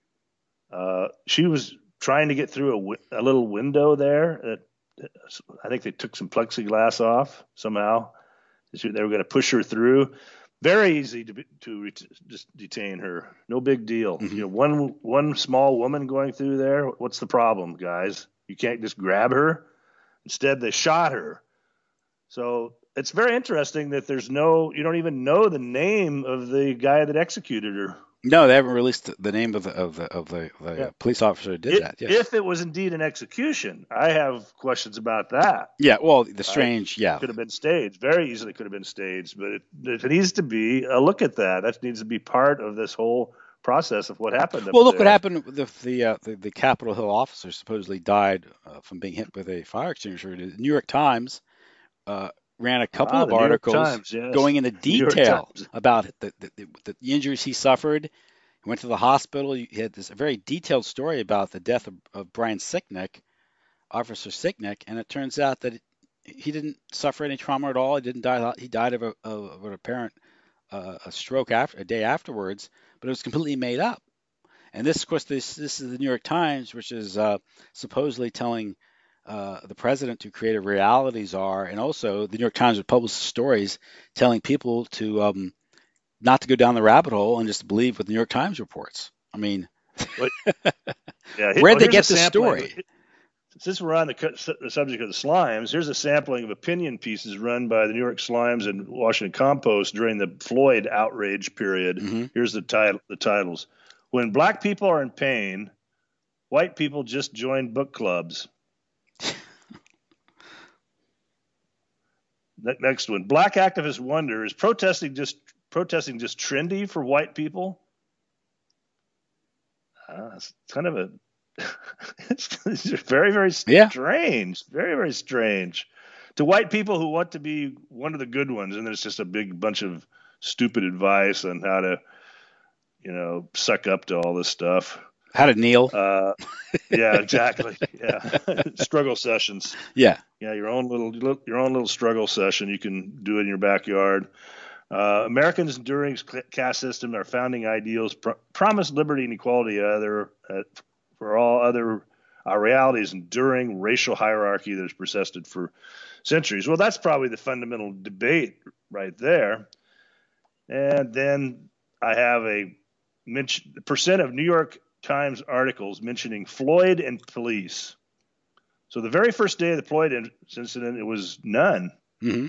Uh, she was trying to get through a, wi- a little window there. That I think they took some plexiglass off somehow. They were going to push her through. Very easy to be, to ret- just detain her. No big deal. Mhm. You know, one one small woman going through there. What's the problem, guys? You can't just grab her. Instead, they shot her. So it's very interesting that there's no. You don't even know the name of the guy that executed her. No, they haven't released the name of the of the of the, the Yeah. police officer who did If, that. Yes. if it was indeed an execution, I have questions about that. Yeah. Well, the strange. Yeah. Could have been staged. Very easily could have been staged, but it, it needs to be a look at that. That needs to be part of this whole process of what happened. Up Well, look there. what happened with the the, uh, the the Capitol Hill officer supposedly died uh, from being hit with a fire extinguisher. The New York Times uh, ran a couple Ah, of the New York articles Times, yes. going into New York detail Times. about the, the, the, the injuries he suffered. He went to the hospital. He had this very detailed story about the death of, of Brian Sicknick, Officer Sicknick, and it turns out that he didn't suffer any trauma at all. He didn't die. He died of, a, of an apparent uh, a stroke after a day afterwards, but it was completely made up. And this, of course, this this is the New York Times, which is uh, supposedly telling uh, the president to create a reality czar, and also the New York Times would publish stories telling people to um, not to go down the rabbit hole and just believe what the New York Times reports. I mean, But, yeah, where'd well, they here's get a the sampling. story? Since we're on the, cu- the subject of the slimes, here's a sampling of opinion pieces run by the New York Slimes and Washington Compost during the Floyd outrage period. Mm-hmm. Here's the title, the titles: When Black People Are in Pain, White People Just Join Book Clubs. Next one: Black activists wonder, is protesting just protesting just trendy for white people? Uh, it's kind of a it's very very Yeah. strange, very very strange to white people who want to be one of the good ones, and then it's just a big bunch of stupid advice on how to, you know, suck up to all this stuff. How to kneel? Uh, yeah, exactly. Yeah, struggle sessions. Yeah. Yeah, your own little your own little struggle session. You can do it in your backyard. Uh, Americans' enduring caste system, our founding ideals, pr- promise liberty and equality other, uh, for all other our realities, enduring racial hierarchy that has persisted for centuries. Well, that's probably the fundamental debate right there. And then I have a mention, percent of New York Times articles mentioning Floyd and police. So the very first day of the Floyd incident, it was none. Mm-hmm.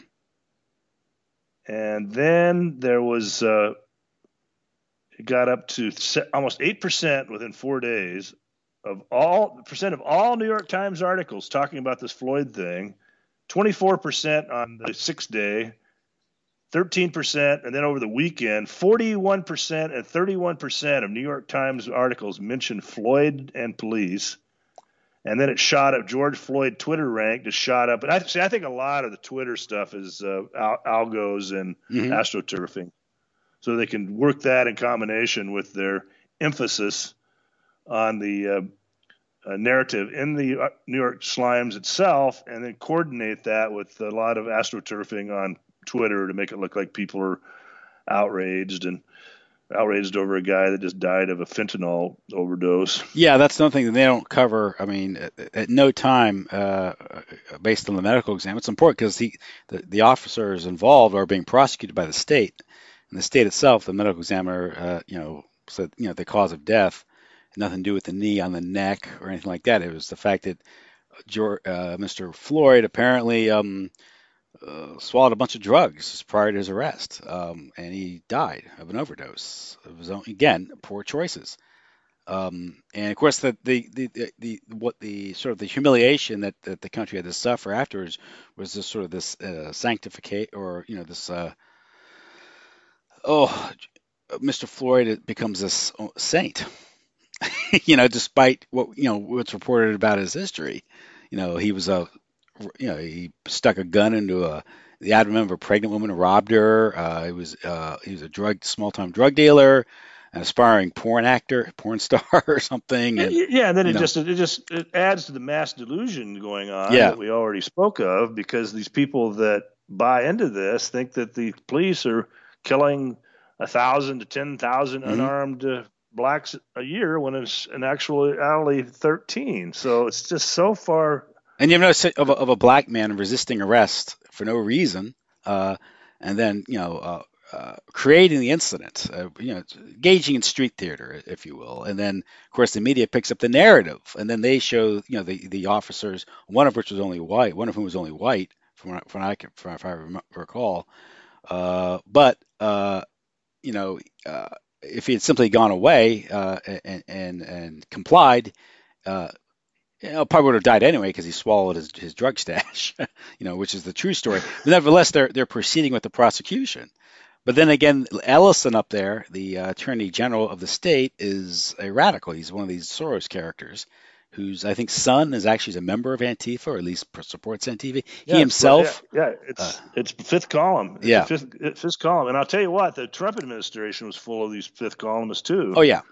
And then there was, uh, it got up to almost eight percent within four days of all percent of all New York Times articles talking about this Floyd thing, twenty-four percent on the sixth day, thirteen percent, and then over the weekend, forty-one percent and thirty-one percent of New York Times articles mentioned Floyd and police. And then it shot up. George Floyd Twitter rank just shot up. And I see. I think a lot of the Twitter stuff is uh, al- algos and Mm-hmm. astroturfing, so they can work that in combination with their emphasis on the uh, uh, narrative in the uh, New York Slimes itself, and then coordinate that with a lot of astroturfing on Twitter to make it look like people are outraged and outraged over a guy that just died of a fentanyl overdose. Yeah, that's something that they don't cover. I mean, at, at no time, uh, based on the medical exam, it's important because the, the officers involved are being prosecuted by the state, and the state itself, the medical examiner, uh, you know, said, you know, the cause of death had nothing to do with the knee on the neck or anything like that. It was the fact that George, uh, Mister Floyd apparently um, uh, swallowed a bunch of drugs prior to his arrest, um, and he died of an overdose. It was, again, poor choices. Um, and of course, the, the, the, the, the what the sort of the humiliation that, that the country had to suffer afterwards was this sort of this uh, sanctificate, or you know, this uh, oh, Mister Floyd becomes this saint, you know, despite what you know what's reported about his history. You know, he was a, you know, he stuck a gun into a the abdomen of a pregnant woman, robbed her. Uh, he was uh, he was a drug small time drug dealer, an aspiring porn actor, porn star or something. And yeah, and then it know, just it just it adds to the mass delusion going on yeah. that we already spoke of, because these people that buy into this think that the police are killing a thousand to ten thousand Mhm. unarmed uh, blacks a year when it's in actuality thirteen. So it's just so far. And you know, of a, of a black man resisting arrest for no reason, uh, and then you know, uh, uh, creating the incident, uh, you know, engaging in street theater, if you will, and then of course the media picks up the narrative, and then they show, you know, the the officers, one of which was only white, one of whom was only white, from what, from what I can, from if I rem- recall, uh, but uh, you know, uh, if he had simply gone away uh, and and and complied. Uh, you know, probably would have died anyway because he swallowed his, his drug stash, you know, which is the true story. But nevertheless, they're they're proceeding with the prosecution. But then again, Ellison up there, the uh, Attorney General of the state, is a radical. He's one of these Soros characters, whose I think son is actually a member of Antifa, or at least supports Antifa. Yeah, He himself, yeah, yeah, it's uh, it's fifth column. It's yeah, a fifth fifth column, and I'll tell you what, the Trump administration was full of these fifth columnists too. oh yeah,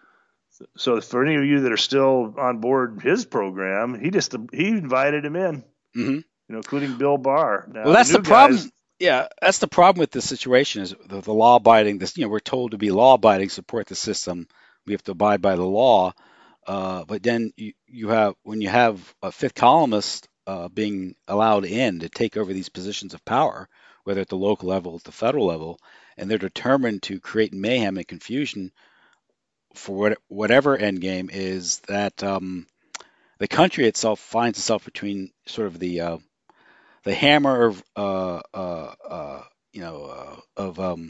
So for any of you that are still on board his program, he just he invited him in, hmm you know, including Bill Barr. Now, well, that's the, new problem. guys- Yeah, that's the problem with this situation is the, the law abiding. This, you know, we're told to be law abiding, support the system. We have to abide by the law. Uh, but then you, you have when you have a fifth columnist uh, being allowed in to take over these positions of power, whether at the local level, at the federal level, and they're determined to create mayhem and confusion for what, whatever end game is, that um, the country itself finds itself between sort of the uh, the hammer of uh, uh, uh, you know uh, of um,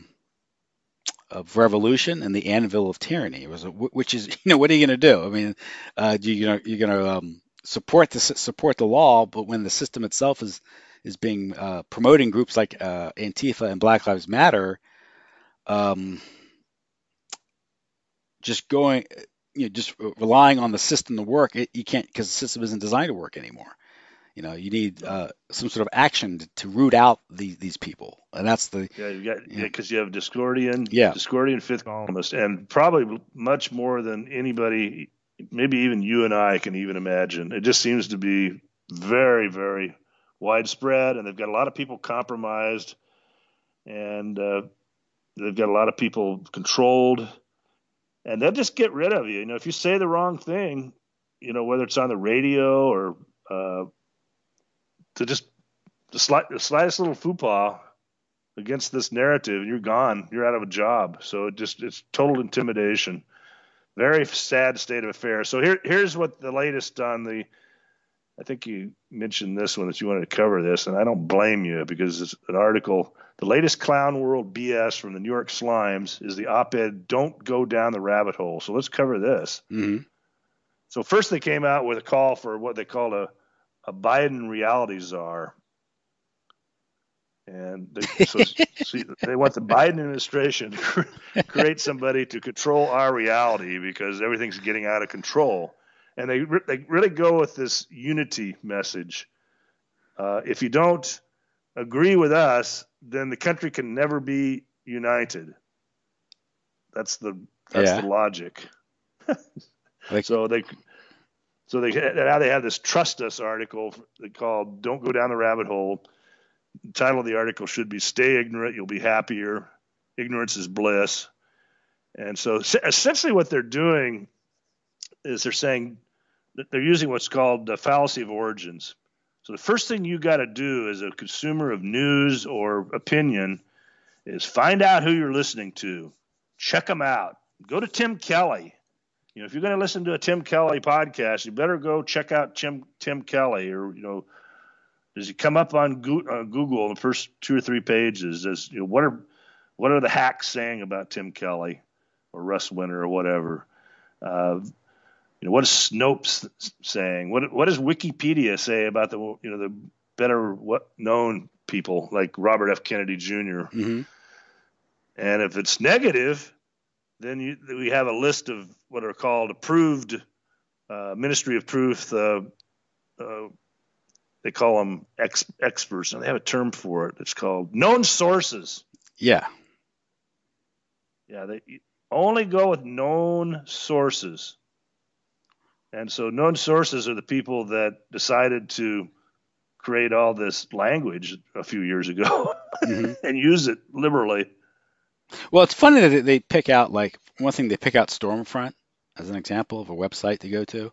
of revolution and the anvil of tyranny. It was a, which is, you know, what are you going to do? I mean, uh, you know, you're going to um, support the support the law, but when the system itself is is being uh, promoting groups like uh, Antifa and Black Lives Matter, um, just going, you know, just relying on the system to work, it, you can't, because the system isn't designed to work anymore. You know, you need uh, some sort of action to, to root out these these people, and that's the yeah, you got you yeah, know, because you have Discordian, Yeah. Discordian fifth columnist, and probably much more than anybody, maybe even you and I can even imagine. It just seems to be very, very widespread, and they've got a lot of people compromised, and uh, they've got a lot of people controlled, and they'll just get rid of you. You know, if you say the wrong thing, you know, whether it's on the radio or uh, to just the, slight, the slightest little faux pas against this narrative, you're gone. You're out of a job. So it just it's total intimidation. Very sad state of affairs. So here here's what the latest on the. I think you mentioned this one that you wanted to cover this, and I don't blame you because it's an article. The latest clown world B S from the New York Slimes is the op-ed "Don't Go Down the Rabbit Hole." So let's cover this. mhm. So first they came out with a call for what they called a a Biden reality czar. And they, so, so they want the Biden administration to create somebody to control our reality because everything's getting out of control. And they they really go with this unity message. Uh, if you don't agree with us, then the country can never be united. That's the that's Yeah. the logic. Like- so they so they now they have this trust us article called "Don't Go Down the Rabbit Hole." The title of the article should be "Stay Ignorant, You'll Be Happier. Ignorance is Bliss." And so essentially what they're doing is they're saying that they're using what's called the fallacy of origins. So the first thing you got to do as a consumer of news or opinion is find out who you're listening to. Check them out. Go to Tim Kelly. You know, if you're going to listen to a Tim Kelly podcast, you better go check out Tim, Tim Kelly. Or, you know, does he come up on Google, the first two or three pages? As you know, what are what are the hacks saying about Tim Kelly or Russ Winter or whatever? Uh, You know, what is Snopes saying? What what does Wikipedia say about the you know the better what known people like Robert F. Kennedy Junior Mm-hmm. And if it's negative, then you, we have a list of what are called approved uh, Ministry of Truth. Uh, uh, they call them ex- experts, and they have a term for it. It's called known sources. Yeah. Yeah, they only go with known sources. And so known sources are the people that decided to create all this language a few years ago Mm-hmm. and use it liberally. Well, it's funny that they pick out, like, one thing, they pick out Stormfront as an example of a website to go to.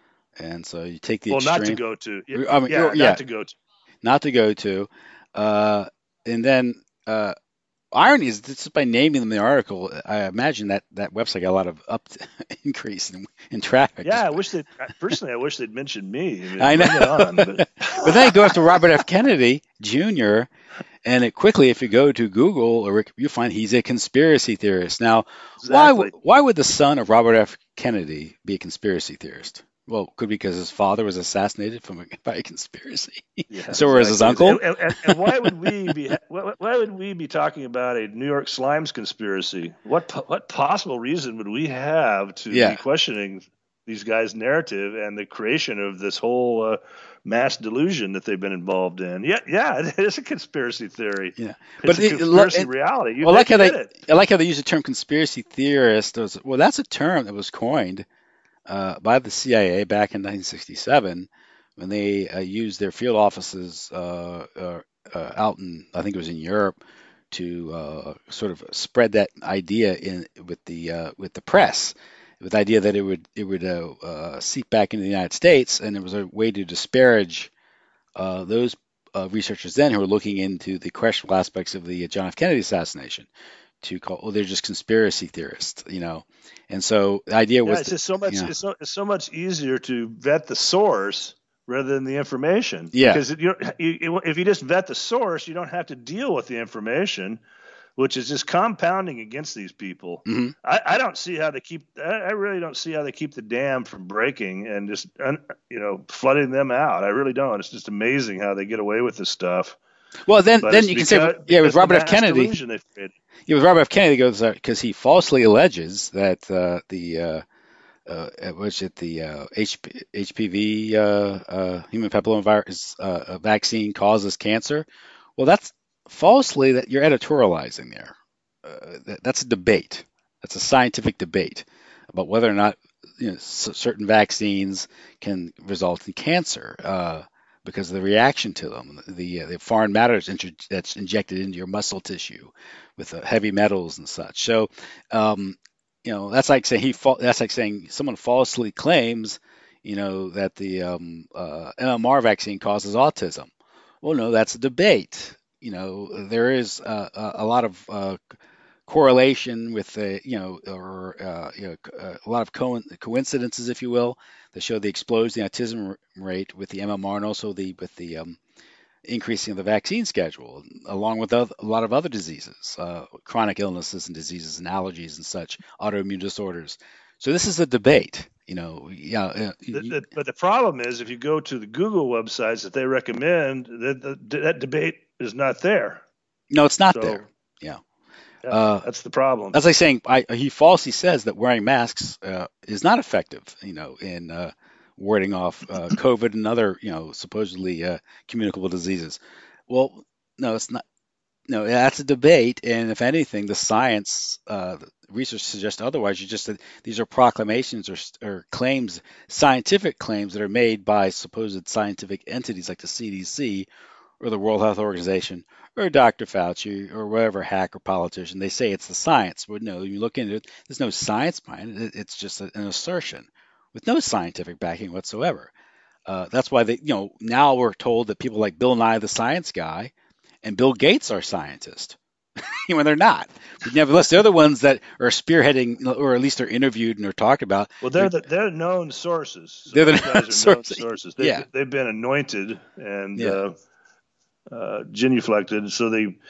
And so you take the well, extreme. not to go to. Yeah, I mean, yeah, yeah, not to go to. Not to go to. Uh, and then uh, irony is just by naming them in the article, I imagine that that website got a lot of up increase in, in traffic. Yeah, I wish that personally, I wish they'd mentioned me. I, mean, I know. bring it on, but... But then you go after Robert F. Kennedy Junior, and it quickly, if you go to Google, or you find he's a conspiracy theorist. Now, why Exactly. why would the son of Robert F. Kennedy be a conspiracy theorist? Well, it could be because his father was assassinated from a, by a conspiracy. Yeah, so was his exactly. uncle. And, and, and why would we be why, why would we be talking about a New York Slimes conspiracy? What what possible reason would we have to Yeah. be questioning these guys' narrative and the creation of this whole uh, mass delusion that they've been involved in? Yeah, yeah, it is a conspiracy theory. Yeah, It's but a it, conspiracy it, reality. You well, I like how admit they it. I like how they use the term conspiracy theorist. As, well, that's a term that was coined uh, by the C I A back in nineteen sixty-seven when they uh, used their field offices uh, uh, uh, out in, I think it was in Europe, to uh, sort of spread that idea in with the uh, with the press, with the idea that it would it would uh, uh, seep back into the United States, and it was a way to disparage uh, those uh, researchers then who were looking into the questionable aspects of the John F. Kennedy assassination, to call, oh, they're just conspiracy theorists, you know. And so the idea Yeah, was, it's that, just so much. you know, It's, so, it's so much easier to vet the source rather than the information. Yeah. Because it, you, you, if you just vet the source, you don't have to deal with the information, which is just compounding against these people. Mhm. I, I don't see how they keep. I, I really don't see how they keep the dam from breaking and just you know flooding them out. I really don't. It's just amazing how they get away with this stuff. well, then But then it's you can because, say, yeah, with because the Robert F. mass Kennedy, delusion they've created. yeah, with Robert F. Kennedy goes because he falsely alleges that uh, the uh, uh, was it the uh, H P, H P V uh, uh, human papillomavirus uh, vaccine causes cancer. Well, that's falsely that you're editorializing there. Uh, that, that's a debate. That's a scientific debate about whether or not you know, c- certain vaccines can result in cancer uh, because of the reaction to them, the uh, the foreign matter that's, inter- that's injected into your muscle tissue with uh, heavy metals and such. So, um, you know, that's like saying he. Fa- that's like saying someone falsely claims, you know, that the um, uh, M M R vaccine causes autism. Well, no, that's a debate. You know, there is uh, a, a lot of uh, correlation with the, you know, or uh, you know, uh, a lot of co- coincidences, if you will, that show the exploding autism r- rate with the M M R and also the with the um, increasing of the vaccine schedule, along with other, a lot of other diseases, uh, chronic illnesses and diseases and allergies and such, autoimmune disorders. So this is a debate. You know, yeah. Uh, The, you- the, but the problem is, if you go to the Google websites that they recommend, that the, that debate is not there. no, it's not So, there. Yeah. Yeah, Uh, that's the problem. That's like saying I, he falsely says that wearing masks uh, is not effective, you know, in uh, warding off uh, COVID and other, you know, supposedly uh, communicable diseases. Well, no, it's not. No, that's a debate, and if anything, the science, uh, the research suggests otherwise. You just that these are proclamations or, or claims, scientific claims that are made by supposed scientific entities like the C D C or the World Health Organization or Doctor Fauci or whatever hack or politician. They say it's the science, but no, you look into it, there's no science behind it. It's just an assertion with no scientific backing whatsoever. Uh, that's why they, you know, now we're told that people like Bill Nye, the science guy, and Bill Gates are scientists, when they're not. But nevertheless, they're the ones that are spearheading, or at least are interviewed and are talked about. Well, they're the, they're known sources. So They're the these guys are known sources. sources. They, Yeah. They've been anointed and Yeah. uh, uh, genuflected, so they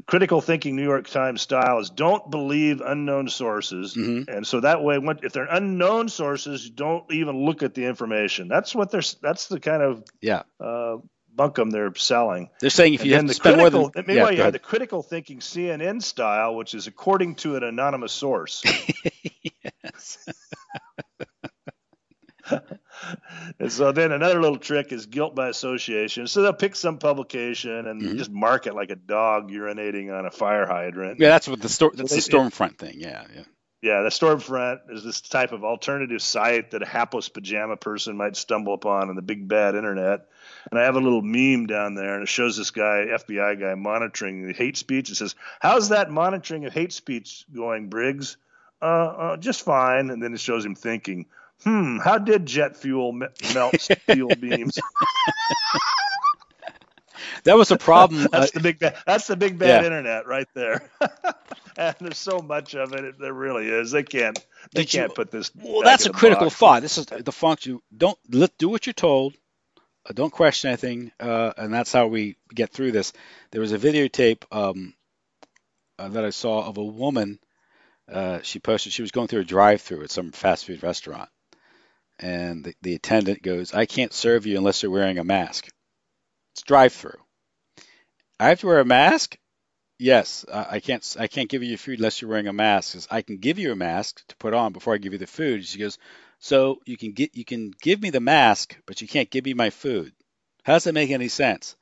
critical thinking New York Times style is don't believe unknown sources. Mm-hmm. And so that way, when, if they're unknown sources, don't even look at the information. That's what they're, that's the kind of Yeah. uh, bunkum they're selling. They're saying if And you have then to the spend more critical, than meanwhile, yeah, you go have ahead. the critical thinking C N N style, which is according to an anonymous source. Yes. And so then another little trick is guilt by association. So they'll pick some publication and Mhm. just mark it like a dog urinating on a fire hydrant. Yeah, that's what the sto- that's So the they- Stormfront thing. Yeah, yeah. Yeah, the Stormfront is this type of alternative site that a hapless pajama person might stumble upon on the big bad internet. And I have a little meme down there, and it shows this guy, F B I guy, monitoring the hate speech. It says, "How's that monitoring of hate speech going, Briggs?" Uh, uh just fine. And then it shows him thinking, "Hmm, how did jet fuel me- melt steel beams?" That was a problem. That's uh, the big bad. That's the big bad Yeah. internet right there. And there's so much of it. There really is. They can't. They Did you- can't put this. well, back that's in a the critical box. thought. This is the function. Don't let do what you're told. Uh, don't question anything, uh, and that's how we get through this. There was a videotape um, uh, that I saw of a woman. Uh, she posted she was going through a drive-through at some fast food restaurant, and the, the attendant goes, "I can't serve you unless you're wearing a mask. It's drive-through. I have to wear a mask? Yes, I, I can't. I can't give you your food unless you're wearing a mask. Says, I can give you a mask to put on before I give you the food." She goes, "So you can get you can give me the mask, but you can't give me my food. How does that make any sense?"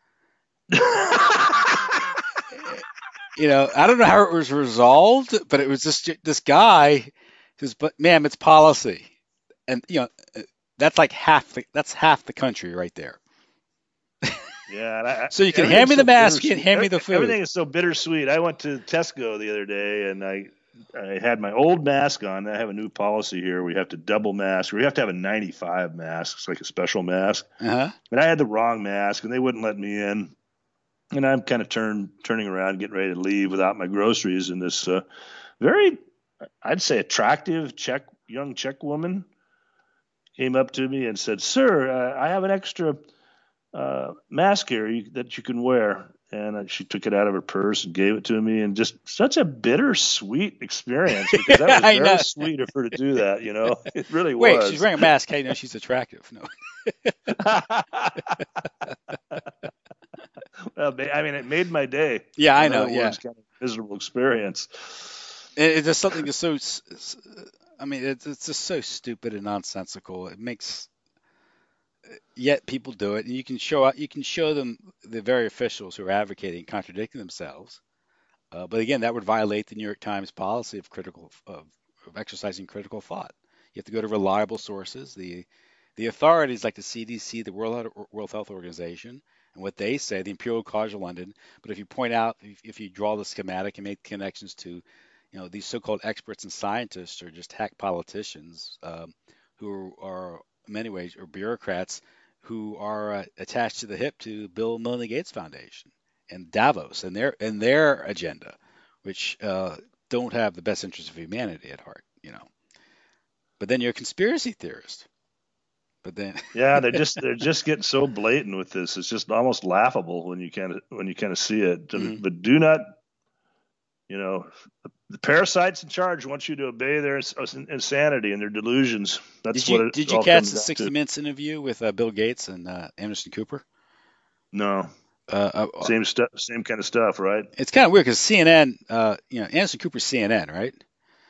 You know, I don't know how it was resolved, but it was just this guy says, "But ma'am, it's policy," and you know, that's like half the that's half the country right there. Yeah. And I, So you can everything's hand me so the mask, you bittersweet. can hand me the food. Everything is so bittersweet. I went to Tesco the other day, and I I had my old mask on. I have a new policy here. We have to double mask. We have to have a ninety-five mask. It's like a special mask. Uh-huh. And I had the wrong mask, and they wouldn't let me in. And I'm kind of turn, turning around, getting ready to leave without my groceries. And this uh, very, I'd say, attractive Czech young Czech woman came up to me and said, "Sir, uh, I have an extra uh, mask here you, that you can wear." And uh, she took it out of her purse and gave it to me, and just such a bittersweet experience, because that was I know. very sweet of her to do that. You know, it really Wait, was. she's wearing a mask. How do you know she's attractive? No. Well, ma- I mean, it made my day. Yeah, I In know. other Yeah. words, kind of miserable experience. It, it's just something that's so. s- s- I mean, it's, it's just so stupid and nonsensical. It makes. Yet people do it, and you can show out. You can show them the very officials who are advocating contradicting themselves. Uh, but again, that would violate the New York Times policy of critical of, of exercising critical thought. You have to go to reliable sources. The the authorities like the C D C, the World Health, World Health Organization, and what they say, the Imperial College of London. But if you point out, if, if you draw the schematic and make connections to, you know, these so-called experts and scientists are just hack politicians um, who are in many ways are bureaucrats who are uh, attached to the hip to Bill and Melinda Gates Foundation and Davos and their and their agenda, which uh, don't have the best interests of humanity at heart, you know. But then you're a conspiracy theorist. But then, Yeah, they're just they're just getting so blatant with this. It's just almost laughable when you kind of when you kind of see it. Mhm. But do not, you know, the parasites in charge want you to obey their ins- insanity and their delusions. That's did what you it did you all catch comes the down sixty to. Minutes interview with uh, Bill Gates and uh, Anderson Cooper? No, Uh, uh, same stuff, same kind of stuff, right? it's kind of weird because C N N, uh, you know, Anderson Cooper's C N N, right?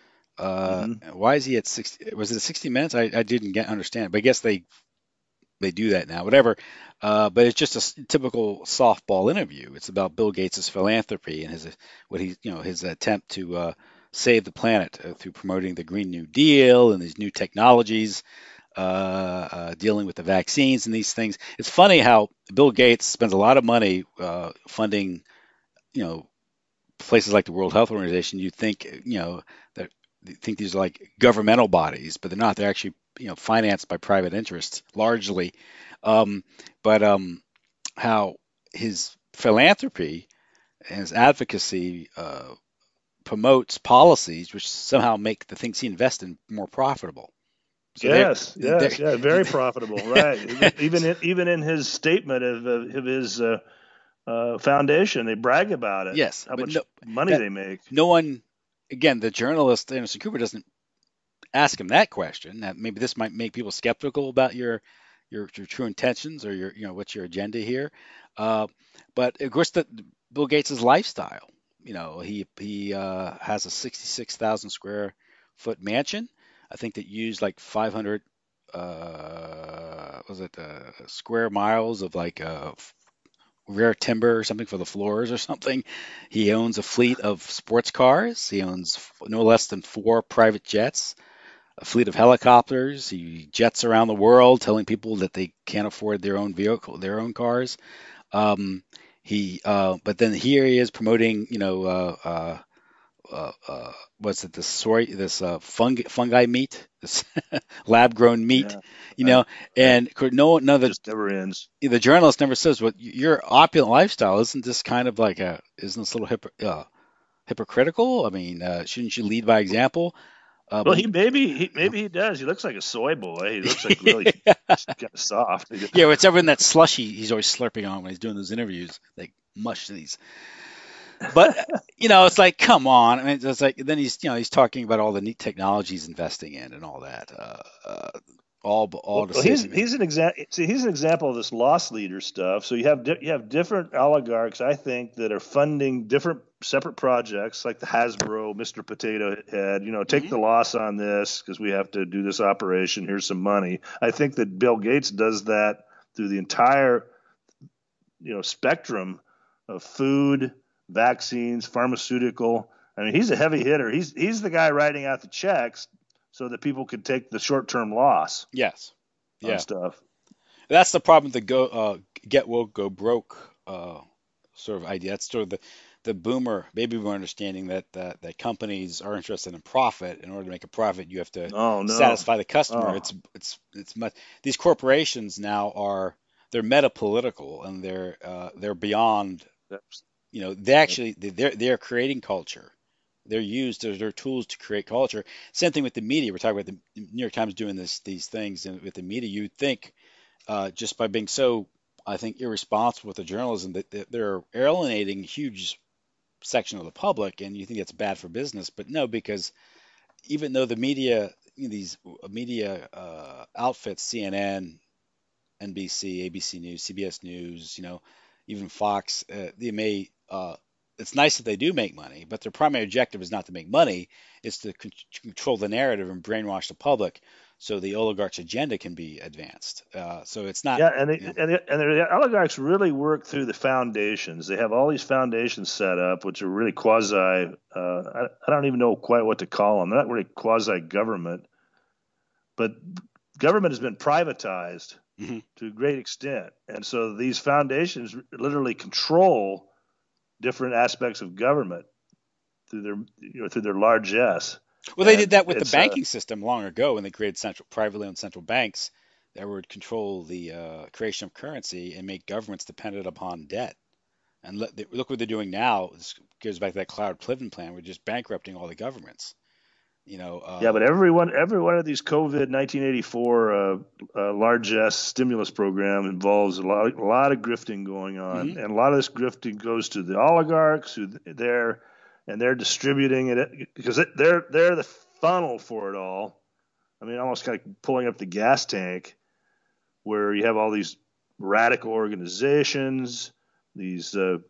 Uh, Mhm. Why is he at sixty? Was it sixty Minutes? I, I didn't get understand, but I guess they they do that now, whatever. Uh, but it's just a s- typical softball interview. It's about Bill Gates' philanthropy and his what he, you know, his attempt to uh, save the planet uh, through promoting the Green New Deal and these new technologies, uh, uh, dealing with the vaccines and these things. It's funny how Bill Gates spends a lot of money uh, funding, you know, places like the World Health Organization. You think, you know, that you think these are like governmental bodies, but they're not. They're actually, you know, financed by private interests largely. Um, but um, how his philanthropy and his advocacy uh, promotes policies which somehow make the things he invests in more profitable. So they're- Yes, they're- yes, yeah, very profitable, right? Even even in, even in his statement of of, of his uh, uh, foundation. They brag about it. Yes, how but much no, money that, they make. No one, again, the journalist Anderson Cooper doesn't ask him that question. Now, maybe this might make people skeptical about your your, your true intentions or your you know what's your agenda here. Uh, but of course, the Bill Gates' lifestyle. You know, he he uh, has a sixty-six thousand square foot mansion. I think that used like five hundred uh, was it uh, square miles of like uh, rare timber or something for the floors or something. He owns a fleet of sports cars. He owns no less than four private jets, a fleet of helicopters. He jets around the world telling people that they can't afford their own vehicle, their own cars. Um, he, uh, but then here he is promoting, you know, uh, uh, uh, uh, what's it? This soy, this uh, fungi, fungi meat, this lab-grown meat, Yeah, you right, know, and right. no, none of the Just never ends. the journalist never says what your opulent lifestyle isn't this kind of like a isn't this a little hypo, uh, hypocritical? I mean, uh, shouldn't you lead by example? Uh, Well, but he maybe he maybe he does. He looks like a soy boy. He looks like really yeah, kind of soft. yeah, it's everything that slushy he's always slurping on when he's doing those interviews, like mush these. But you know, it's like, come on. I mean, it's like then he's you know he's talking about all the neat technologies investing in and all that. Uh, uh, all all Well, to well, say he's something. he's an example. See, he's an example of this loss leader stuff. So you have di- you have different oligarchs, I think, that are funding different separate projects, like the Hasbro, Mister Potato Head. You know, take Mhm. the loss on this because we have to do this operation. Here's some money. I think that Bill Gates does that through the entire, you know, spectrum of food, vaccines, pharmaceutical. I mean, he's a heavy hitter. He's he's the guy writing out the checks so that people could take the short-term loss Yes, on yeah. stuff. That's the problem with the go uh, get woke, go broke uh, sort of idea. That's sort of the, the boomer, baby boomer understanding that, that that companies are interested in profit. In order to make a profit, you have to Oh no. satisfy the customer. Oh, It's it's it's much. These corporations now are they're meta-political and they're uh, they're beyond. that's, You know, they actually they're they're creating culture. They're used as their tools to create culture. Same thing with the media. We're talking about the New York Times doing this these things, and with the media, you'd think uh, just by being so, I think, irresponsible with the journalism that that they're alienating a huge section of the public, and you think it's bad for business. But no, because even though the media, you know, these media uh, outfits, C N N, N B C, A B C News, C B S News, you know, even Fox, uh, they may. Uh, it's nice that they do make money, but their primary objective is not to make money; it's to con- control the narrative and brainwash the public, so the oligarch's agenda can be advanced. Uh, so it's not, yeah, and they, you know, and, they, and the oligarchs really work through the foundations. They have all these foundations set up, which are really quasi. Uh, I, I don't even know quite what to call them. They're not really quasi government, but government has been privatized mhm. to a great extent, and so these foundations literally control different aspects of government through their you know through their largesse. Well, they did And that with the it's uh, banking system long ago when they created central, privately owned central banks that would control the uh, creation of currency and make governments dependent upon debt. And let, they, look what they're doing now. This goes back to that Cloud Pliven plan. We're just bankrupting all the governments. You know, Yeah, uh, but every one, every one of these COVID nineteen eighty-four uh, uh, largesse stimulus program involves a lot, a lot of grifting going on, mhm. and a lot of this grifting goes to the oligarchs who they're and they're distributing it because they're they're the funnel for it all. I mean, almost kind of pulling up the gas tank, where you have all these radical organizations, these uh,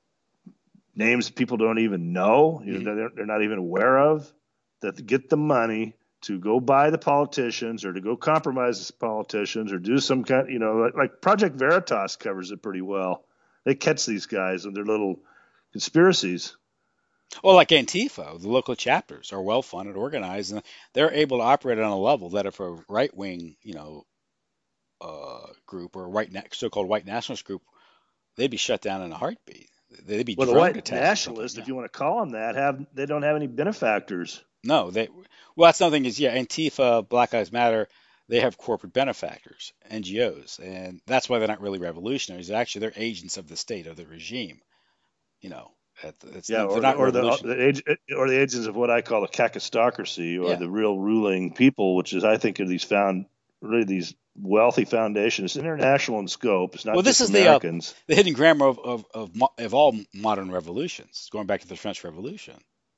names people don't even know, you Mhm. know, they're, they're not even aware of, that get the money to go buy the politicians or to go compromise the politicians or do some kind, you know, like, like Project Veritas covers it pretty well. They catch these guys and their little conspiracies. Well, like Antifa, the local chapters are well funded, organized, and they're able to operate on a level that if a right wing, you know, uh, group or a white na- so-called white nationalist group, they'd be shut down in a heartbeat. They'd be Well, the drone white attacked or something. nationalists, Yeah. if you want to call them that, have they don't have any benefactors. No, they. Well, that's another thing is yeah, Antifa, Black Lives Matter, they have corporate benefactors, N G Os, and that's why they're not really revolutionaries. Actually, they're agents of the state of the regime. You know, it's Yeah, not, they're or the not or the, revolutionary. the ag- or the agents of what I call the kakistocracy, or Yeah. the real ruling people, which is I think are these found really these wealthy foundations. It's international in scope. It's not Well, this just is the uh, Americans. the hidden grammar of of of, mo- of all modern revolutions, going back to the French Revolution,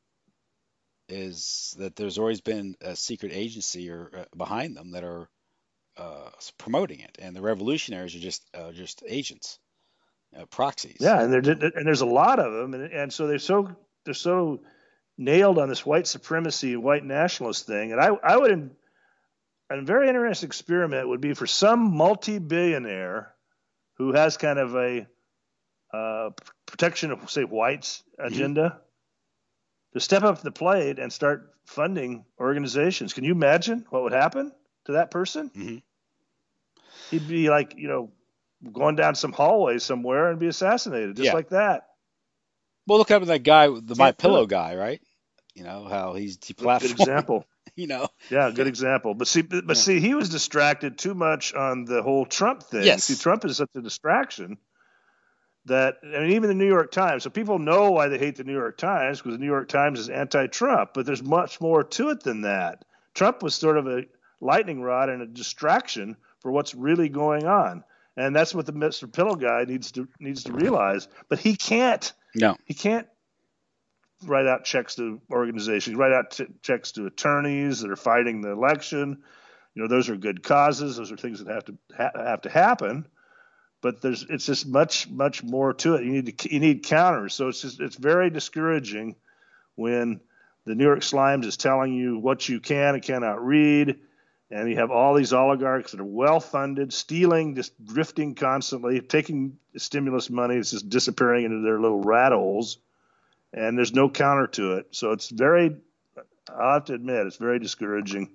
is that there's always been a secret agency or uh, behind them that are uh, promoting it, and the revolutionaries are just uh, just agents, uh, proxies. Yeah, and there and there's a lot of them, and and so they're so they're so nailed on this white supremacy and white nationalist thing. And I I would a very interesting experiment would be for some multi-billionaire who has kind of a uh, protection of, say, whites agenda mm-hmm. to step up to the plate and start funding organizations. Can you imagine what would happen to that person? Mm-hmm. He'd be like, you know, going down some hallway somewhere and be assassinated just yeah. like that. Well, look at that guy, the My Pillow guy, right? You know how he's deplatformed. Good example. You know. Yeah, good example. But see, but, but yeah. see, he was distracted too much on the whole Trump thing. Yes. See, Trump is such a distraction that, I mean, even the New York Times. So people know why they hate the New York Times, because the New York Times is anti-Trump. But there's much more to it than that. Trump was sort of a lightning rod and a distraction for what's really going on, and that's what the Mister Pillow guy needs to needs to realize. But he can't. No, he can't. Write out checks to organizations, write out t- checks to attorneys that are fighting the election. You know, those are good causes. Those are things that have to ha- have to happen. But there's, it's just much, much more to it. You need to, you need counters. So it's just, it's very discouraging when the New York Slimes is telling you what you can and cannot read, and you have all these oligarchs that are well funded, stealing, just drifting constantly, taking stimulus money. It's just disappearing into their little rat holes. And there's no counter to it. So it's very, I'll have to admit, it's very discouraging.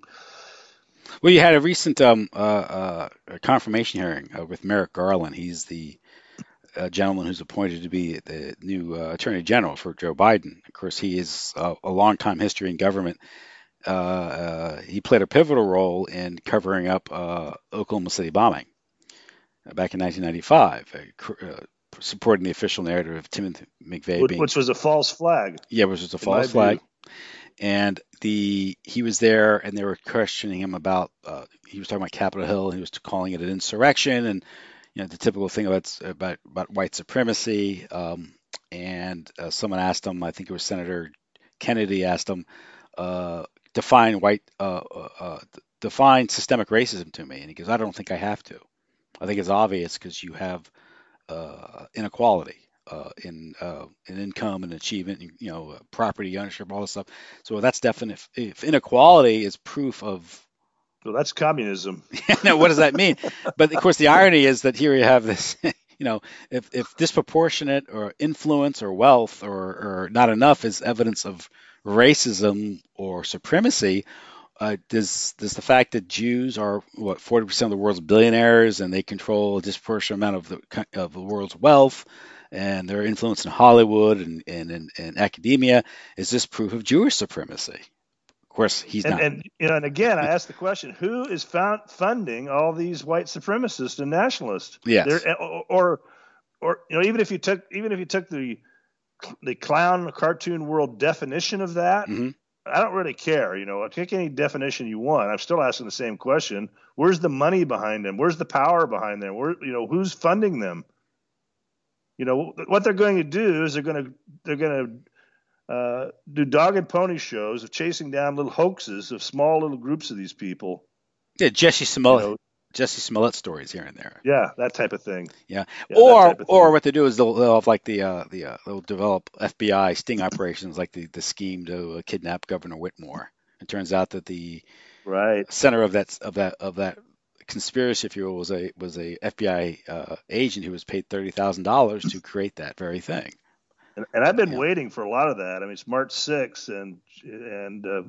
Well, you had a recent um, uh, uh, confirmation hearing uh, with Merrick Garland. He's the uh, gentleman who's appointed to be the new uh, Attorney General for Joe Biden. Of course, he is uh, a long-time history in government. Uh, uh, he played a pivotal role in covering up uh, Oklahoma City bombing uh, back in nineteen ninety-five. Uh, supporting the official narrative of Timothy McVeigh, which, being, which was a false flag. Yeah, which was a false flag. View. And the he was there, and they were questioning him about. Uh, he was talking about Capitol Hill, and he was calling it an insurrection, and you know the typical thing about about, about white supremacy. Um, and uh, someone asked him, I think it was Senator Kennedy, asked him, uh, define white, uh, uh, define systemic racism to me, and he goes, I don't think I have to. I think it's obvious because you have Uh, inequality uh, in uh, in income and achievement, you know, uh, property ownership, all this stuff. So that's definite. If inequality is proof of, well, that's communism. Now, what does that mean? But of course, the irony is that here you have this. You know, if if disproportionate or influence or wealth or or not enough is evidence of racism or supremacy. Uh, does does the fact that Jews are what forty percent of the world's billionaires and they control a disproportionate amount of the of the world's wealth and their influence in Hollywood and and, and, and academia, is this proof of Jewish supremacy? Of course, he's and, not. And you know, and again, I ask the question: who is found funding all these white supremacists and nationalists? Yes. Or, or or you know, even if you took even if you took the the clown cartoon world definition of that. Mm-hmm. I don't really care, you know, take any definition you want. I'm still asking the same question. Where's the money behind them? Where's the power behind them? Where, you know, who's funding them? You know, what they're going to do is they're going to, they're going to uh, do dog and pony shows of chasing down little hoaxes of small little groups of these people. Yeah, Jesse Smollett. You know, Jesse Smollett stories here and there. Yeah, that type of thing. Yeah, yeah or or what they do is they'll, they'll have like the uh, the uh, they'll develop F B I sting operations, like the, the scheme to uh, kidnap Governor Whitmore. It turns out that the right center of that of that of that conspiracy, if you will, was a was a F B I uh, agent who was paid thirty thousand dollars to create that very thing. And, and I've been yeah. waiting for a lot of that. I mean, it's March sixth, and and. Uh,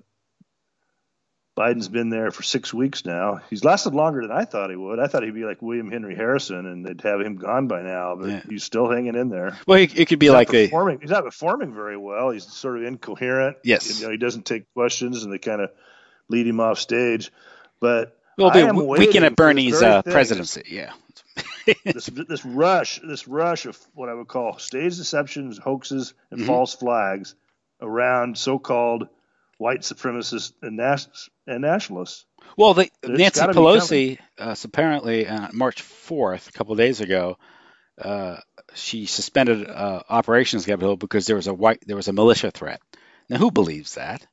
Biden's been there for six weeks now. He's lasted longer than I thought he would. I thought he'd be like William Henry Harrison, and they'd have him gone by now. But yeah. he's still hanging in there. Well, it, it could be he's like a. a. He's not performing very well. He's sort of incoherent. Yes. You know, he doesn't take questions, and they kind of lead him off stage. But well, I am weekend at Bernie's uh, thing. presidency. Yeah. this this rush, this rush of what I would call stage deceptions, hoaxes, and mm-hmm. false flags around so-called white supremacists and, nas- and nationalists. Well, they, There's Nancy gotta be Pelosi, uh, apparently uh, March fourth, a couple of days ago, uh, she suspended uh, operations Capitol Hill because there was a white there was a militia threat. Now, who believes that?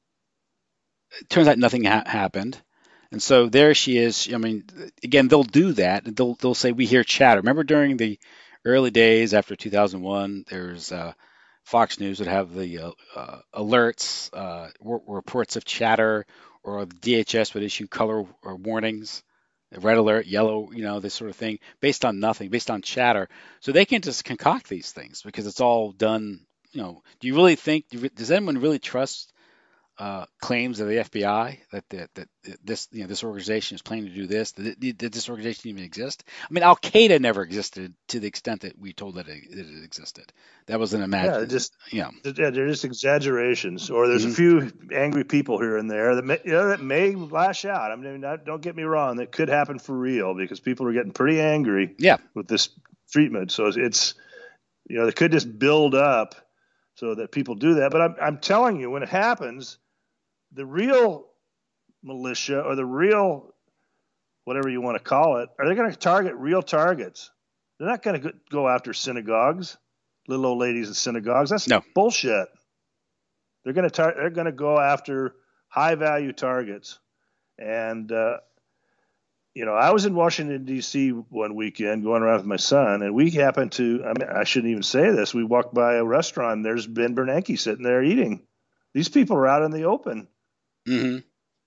It turns out nothing ha- happened, and so there she is. I mean, again, they'll do that. They'll they'll say we hear chatter. Remember during the early days after two thousand one, there's uh, Fox News would have the uh, uh, alerts, uh, w- reports of chatter, or the D H S would issue color or warnings, red alert, yellow, you know, this sort of thing, based on nothing, based on chatter. So they can just concoct these things because it's all done. You know, do you really think? Does anyone really trust uh, claims of the F B I that, that that this you know this organization is planning to do this? Did, did this organization even exist? I mean, Al Qaeda never existed to the extent that we told that it, that it existed. That was an Yeah, imagine. they're just you know. yeah, they're just exaggerations. Or there's Mhm. a few angry people here and there that may, you know, that may lash out. I mean, not, don't get me wrong, that could happen for real because people are getting pretty angry Yeah. with this treatment. So it's you know, it could just build up so that people do that. But I'm I'm telling you, when it happens, the real militia or the real whatever you want to call it, are they going to target real targets? They're not going to go after synagogues, little old ladies in synagogues. That's No. bullshit. They're going to tar- they're going to go after high value targets. And uh, you know, I was in Washington D C one weekend going around with my son, and we happened to I mean, I shouldn't even say this. We walked by a restaurant. And there's Ben Bernanke sitting there eating. These people are out in the open. Mm-hmm.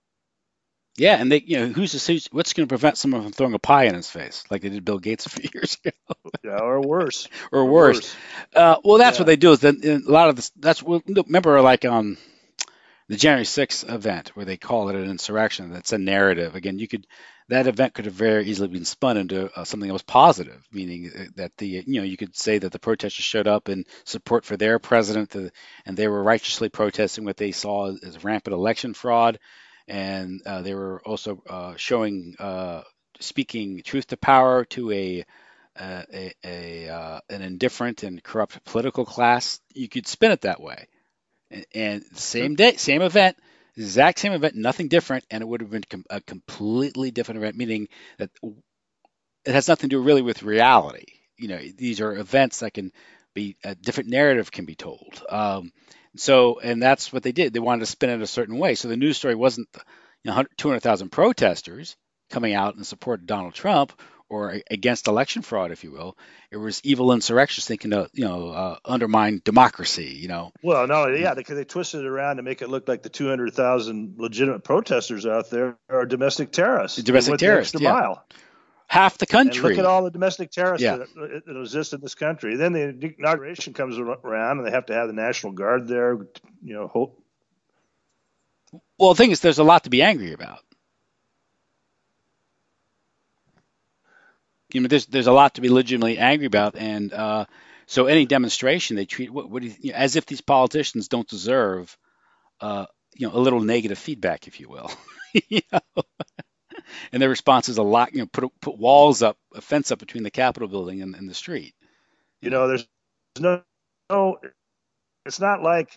Yeah, and they, you know, who's to who's, what's going to prevent someone from throwing a pie in his face like they did Bill Gates a few years ago, Yeah, or worse, or, or worse. worse. Uh, well, that's Yeah. what they do. Is that a lot of this? That's what remember, like um, the January sixth event where they call it an insurrection. That's a narrative. Again, you could that event could have very easily been spun into uh, something that was positive, meaning that the you know you could say that the protesters showed up in support for their president, to, and they were righteously protesting what they saw as rampant election fraud. And uh, they were also uh, showing, uh, speaking truth to power to a, uh, a, a uh, an indifferent and corrupt political class. You could spin it that way, and, and same day, same event, exact same event, nothing different, and it would have been com- a completely different event. Meaning that it has nothing to do really with reality. You know, these are events that can be a different narrative can be told. Um, so, and that's what they did. They wanted to spin it a certain way. So the news story wasn't, you know, two hundred thousand protesters coming out in support of Donald Trump or against election fraud, if you will. It was evil insurrectionists thinking to, you know, uh, undermine democracy. You know. Well, no, yeah, because they twisted it around to make it look like the two hundred thousand legitimate protesters out there are domestic terrorists. Domestic They went terrorists, the extra yeah. mile. Half the country. And look at all the domestic terrorists Yeah. that, that exist in this country. Then the inauguration comes around, and they have to have the National Guard there. You know, hope. Well, the thing is, there's a lot to be angry about. You know, there's there's a lot to be legitimately angry about, and uh, so any demonstration they treat what, what do you, you know, as if these politicians don't deserve, uh, you know, a little negative feedback, if you will. You know? And their response is a lot, you know, put put walls up, a fence up between the Capitol building and, and the street. You know, there's no, no, it's not like.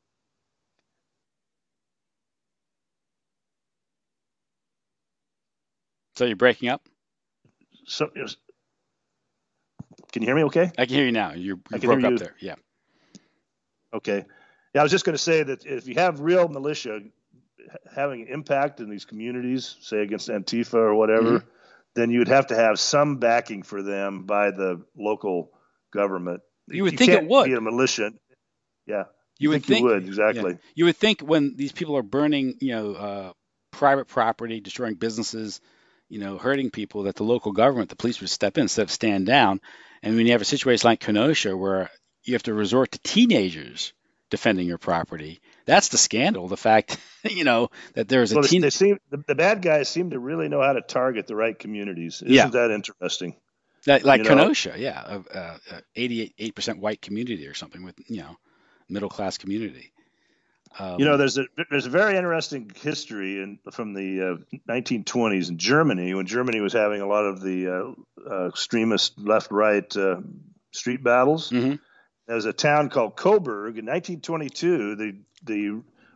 So you're breaking up? So, you know, can you hear me okay? I can hear you now. You're, you I can broke hear up you. there. Yeah. Okay. Yeah, I was just going to say that if you have real militia having impact in these communities, say against Antifa or whatever, Mm-hmm. then you would have to have some backing for them by the local government. You would you think can't it would. be a militia. Yeah. You, You, would think, think you would, exactly. Yeah. You would think when these people are burning, you know, uh, private property, destroying businesses, you know, hurting people, that the local government, the police would step in instead of stand down. And when you have a situation like Kenosha where you have to resort to teenagers defending your property, that's the scandal. The fact, you know, that there is a Well, teen. they seem the, the bad guys seem to really know how to target the right communities. Isn't Yeah. that interesting? That, like you know? Kenosha, yeah, uh, uh, eighty-eight percent white community or something with, you know, middle class community. Um, You know, there's a there's a very interesting history in from the uh, nineteen twenties in Germany when Germany was having a lot of the uh, uh, extremist left-right uh, street battles. mhm. There's a town called Coburg in nineteen twenty-two. The the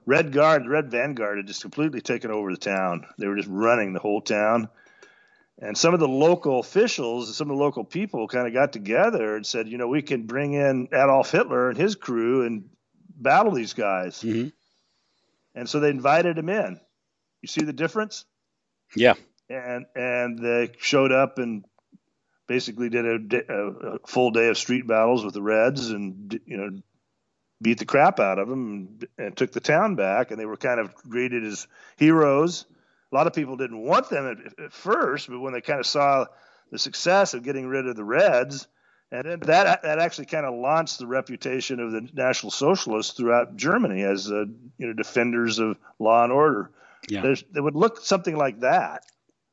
Red Guard, Red Vanguard had just completely taken over the town. They were just running the whole town. And some of the local officials, some of the local people kind of got together and said, you know, we can bring in Adolf Hitler and his crew and battle these guys. Mm-hmm. And so they invited him in. You see the difference? Yeah. And and they showed up and basically did a, a, a full day of street battles with the Reds and, you know, beat the crap out of them and, and took the town back. And they were kind of greeted as heroes. A lot of people didn't want them at, at first, but when they kind of saw the success of getting rid of the Reds, and then that that actually kind of launched the reputation of the National Socialists throughout Germany as uh, you know defenders of law and order. Yeah. There's, they would look something like that.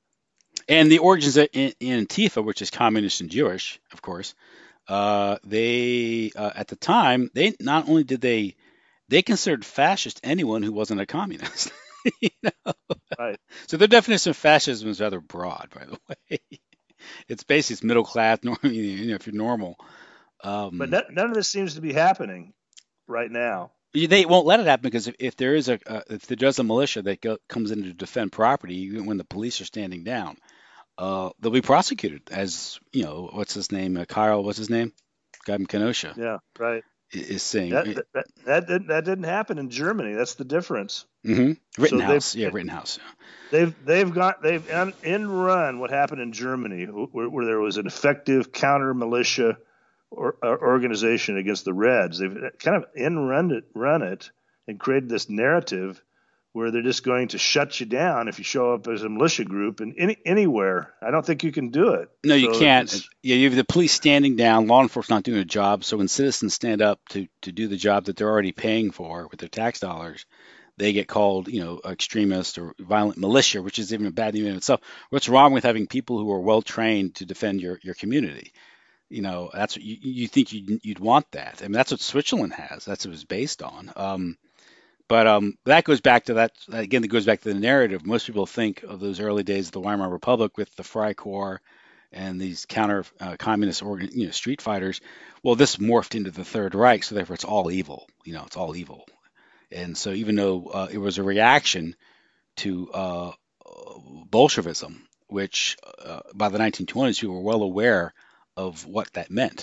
And the origins of in, in Antifa, which is communist and Jewish, of course, uh, they uh, at the time they not only did they they considered fascist anyone who wasn't a communist. You know? Right. So their definition of fascism is rather broad, by the way. It's basically it's middle class, you know, if you're normal. Um, but none of this seems to be happening right now. They won't let it happen because if, if there is a uh, if there's a militia that go, comes in to defend property, even when the police are standing down, uh, they'll be prosecuted. As you know, what's his name? Uh, Kyle, what's his name? Guy from Kenosha. Yeah, right. Is saying that that, that, that, didn't, that didn't happen in Germany. That's the difference. Mm-hmm. Rittenhouse, so yeah, Rittenhouse. They've they've got they've in, in run what happened in Germany, where, where there was an effective counter militia or, or organization against the Reds. They've kind of in run it run it and created this narrative where they're just going to shut you down if you show up as a militia group and any anywhere. I don't think you can do it. No, you so can't. Yeah, you have the police standing down, law enforcement not doing a job. So when citizens stand up to, to do the job that they're already paying for with their tax dollars, they get called, you know, extremist or violent militia, which is even a bad name in itself. What's wrong with having people who are well trained to defend your, your community? You know, that's what you, you think you'd, you'd want that. I mean, that's what Switzerland has. That's what it was based on. Um, But um, that goes back to that, again, it goes back to the narrative. Most people think of those early days of the Weimar Republic with the Freikorps and these counter uh, communist organ, you know, street fighters. Well, this morphed into the Third Reich, so therefore it's all evil. You know, it's all evil. And so even though uh, it was a reaction to uh, Bolshevism, which uh, by the nineteen twenties, people were well aware of what that meant.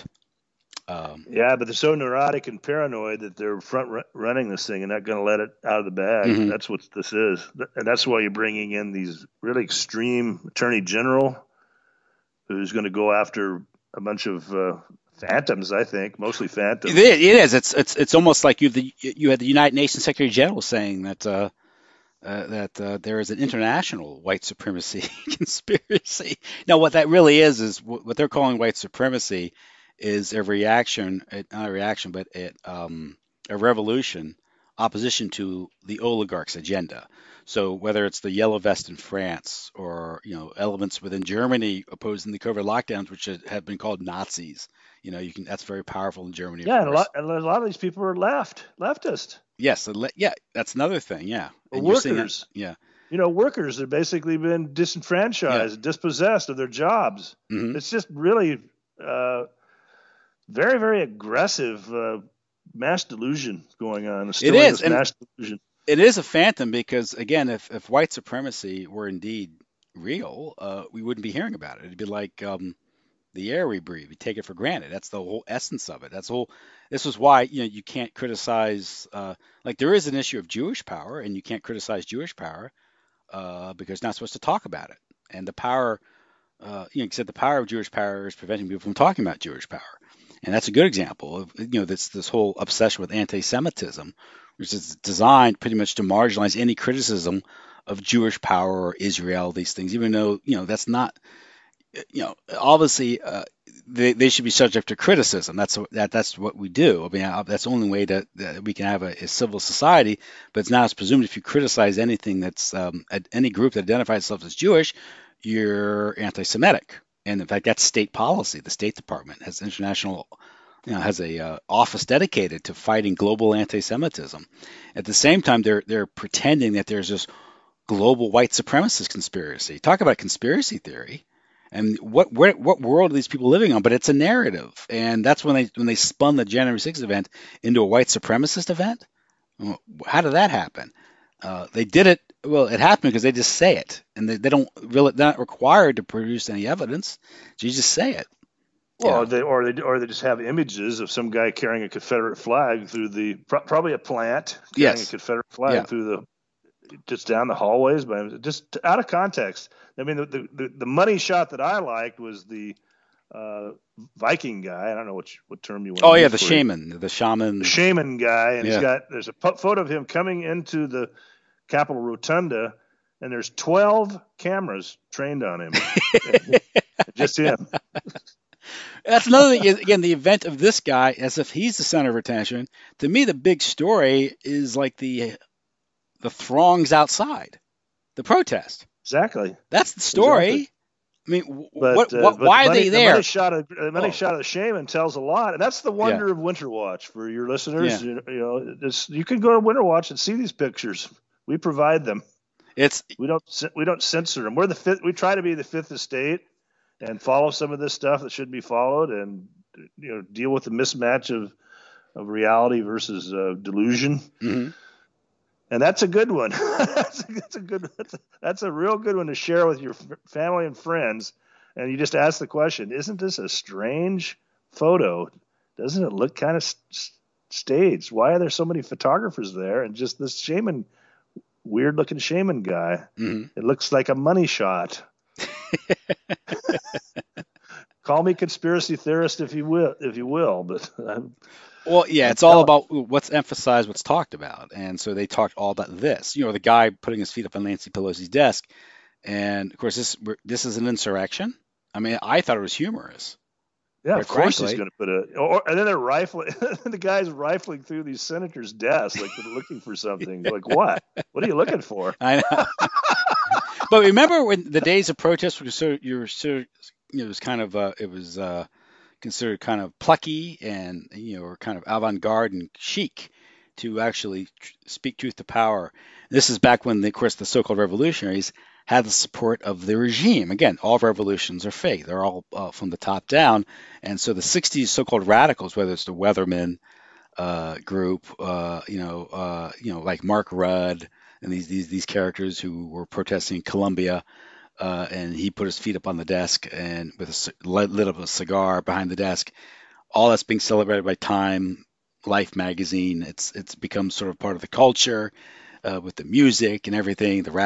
Um, yeah, but they're so neurotic and paranoid that they're front r- running this thing and not going to let it out of the bag. Mm-hmm. That's what this is. And that's why you're bringing in these really extreme attorney general who's going to go after a bunch of uh, phantoms, I think, mostly phantoms. It, it is. It's it's it's almost like you the you had the United Nations Secretary General saying that uh, uh, that uh, there is an international white supremacy conspiracy. Now, what that really is is what they're calling white supremacy is a reaction, not a reaction, but a, um, a revolution, opposition to the oligarch's agenda. So whether it's the yellow vest in France or, you know, elements within Germany opposing the COVID lockdowns, which have been called Nazis, you know, you can that's very powerful in Germany. Yeah, of and a lot, and a lot of these people are left, leftist. Yes, yeah, that's another thing. Yeah, and workers. That, yeah. You know, workers have basically been disenfranchised, yeah. dispossessed of their jobs. Mm-hmm. It's just really uh, very, very aggressive uh, mass delusion going on. It is. And mass delusion. It is a phantom because, again, if, if white supremacy were indeed real, uh, we wouldn't be hearing about it. It'd be like um, the air we breathe. We take it for granted. That's the whole essence of it. That's the whole. This is why you know you can't criticize. Uh, like there is an issue of Jewish power, and you can't criticize Jewish power uh, because you're not supposed to talk about it. And the power, uh, you know, except the power of Jewish power is preventing people from talking about Jewish power. And that's a good example of you know this this whole obsession with anti-Semitism, which is designed pretty much to marginalize any criticism of Jewish power or Israel. These things, even though you know that's not, you know, obviously uh, they they should be subject to criticism. That's that that's what we do. I mean, that's the only way that, that we can have a, a civil society. But it's not as presumed if you criticize anything that's um, any group that identifies itself as Jewish, you're anti-Semitic. And in fact, that's state policy. The State Department has international, you know, has a uh, office dedicated to fighting global anti-Semitism. At the same time, they're they're pretending that there's this global white supremacist conspiracy. Talk about conspiracy theory, and what where, what world are these people living on? But it's a narrative, and that's when they when they spun the January sixth event into a white supremacist event. Well, how did that happen? Uh, they did it. Well, it happened because they just say it, and they, they don't really. They're not required to produce any evidence. You just say it. Well, Yeah. they or they or they just have images of some guy carrying a Confederate flag through the pro- probably a plant carrying Yes. a Confederate flag Yeah. through the just down the hallways, but just out of context. I mean, the the, the money shot that I liked was the uh, Viking guy. I don't know what what term you want. Oh to yeah, use the for it. shaman, the shaman. The shaman guy, and Yeah. he's got there's a po- photo of him coming into the Capitol Rotunda, and there's twelve cameras trained on him, just him. That's another thing. Is, again, the event of this guy, as if he's the center of attention. To me, the big story is like the the throngs outside, the protest. Exactly. That's the story. Exactly. I mean, But, what, uh, what, but why the are money, they the there? money shot of the money Oh. shot of the shaman tells a lot, and that's the wonder Yeah. of Winter Watch for your listeners. Yeah. You, you know, it's, you can go to Winter Watch and see these pictures. We provide them. It's We don't cen- we don't censor them. We're the fifth. We try to be the fifth estate and follow some of this stuff that should be followed, and you know, deal with the mismatch of of reality versus uh, delusion. mhm. And that's a good one. that's, a, that's a good. That's a, that's a real good one to share with your f- family and friends. And you just ask the question: isn't this a strange photo? Doesn't it look kind of st- staged? Why are there so many photographers there and just this shaman, weird-looking shaman guy? Mhm. It looks like a money shot. Call me conspiracy theorist if you will, if you will, but I'm, Well, yeah, it's all about what's emphasized, what's talked about. And so they talked all about this. You know, the guy putting his feet up on Nancy Pelosi's desk. And of course, this this is an insurrection. I mean, I thought it was humorous. yeah, Quite of course frankly. he's going to put a. Or, and then they're rifling. The guy's rifling through these senators' desks, like they're looking for something. Like what? What are you looking for? I know. But remember when the days of protest were so you were so you know, it was kind of uh, it was uh, considered kind of plucky and you know or kind of avant-garde and chic to actually tr- speak truth to power. This is back when, the, of course, the so-called revolutionaries had the support of the regime. Again, all revolutions are fake; they're all uh, from the top down. And so the sixties so-called radicals, whether it's the Weathermen uh, group, uh, you know, uh, you know, like Mark Rudd and these these these characters who were protesting in Colombia, uh, and he put his feet up on the desk and with a c- lit, lit up a cigar behind the desk. All that's being celebrated by Time, Life magazine. It's it's become sort of part of the culture uh, with the music and everything, the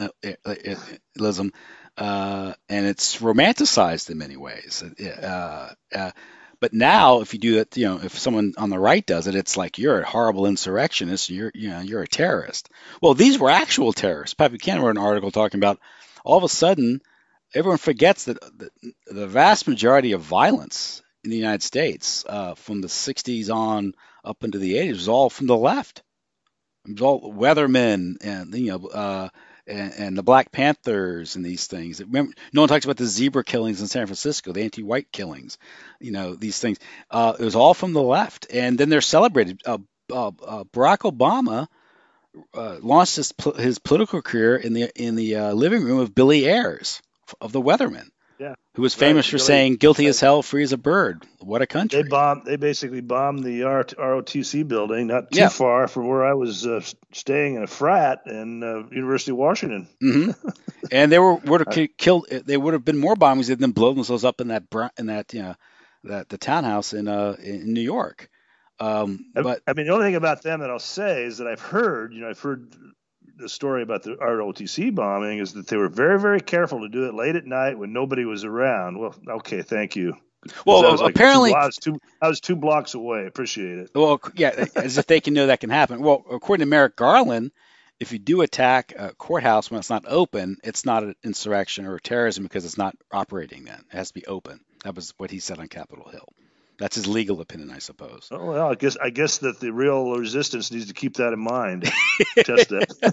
radicalism, uh, and it's romanticized in many ways. Uh, uh, but now, if you do it, you know, if someone on the right does it, it's like you're a horrible insurrectionist. You're, you know, you're a terrorist. Well, these were actual terrorists. Pat Buchanan wrote an article talking about all of a sudden, everyone forgets that the, the vast majority of violence in the United States uh, from the sixties on up into the eighties was all from the left. It was all Weathermen and you know uh, and, and the Black Panthers and these things. Remember, no one talks about the zebra killings in San Francisco, the anti-white killings. You know these things. Uh, it was all from the left, and then they're celebrated. Uh, uh, uh, Barack Obama uh, launched his his political career in the in the uh, living room of Billy Ayers of the Weathermen, Yeah, who was right. famous for Billy- saying "guilty as hell, free as a bird." What a country! They bombed. They basically bombed the R- ROTC building, not too Yeah. far from where I was uh, staying in a frat in uh, University of Washington. hmm And they were would have ki- killed. They would have been more bombings. They'd then blow themselves up in that bra- in that you know that the townhouse in uh in New York. Um, I- but I mean, the only thing about them that I'll say is that I've heard, you know, I've heard the story about the R O T C bombing is that they were very, very careful to do it late at night when nobody was around. Well, okay, thank you. 'Cause well, I was like two apparently, blo- I was two, I was two blocks away. Appreciate it. well, yeah, as if they can know that can happen. Well, according to Merrick Garland, if you do attack a courthouse when it's not open, it's not an insurrection or terrorism because it's not operating then. It has to be open. That was what he said on Capitol Hill. That's his legal opinion, I suppose. Oh well, I guess I guess that the real resistance needs to keep that in mind. Test that.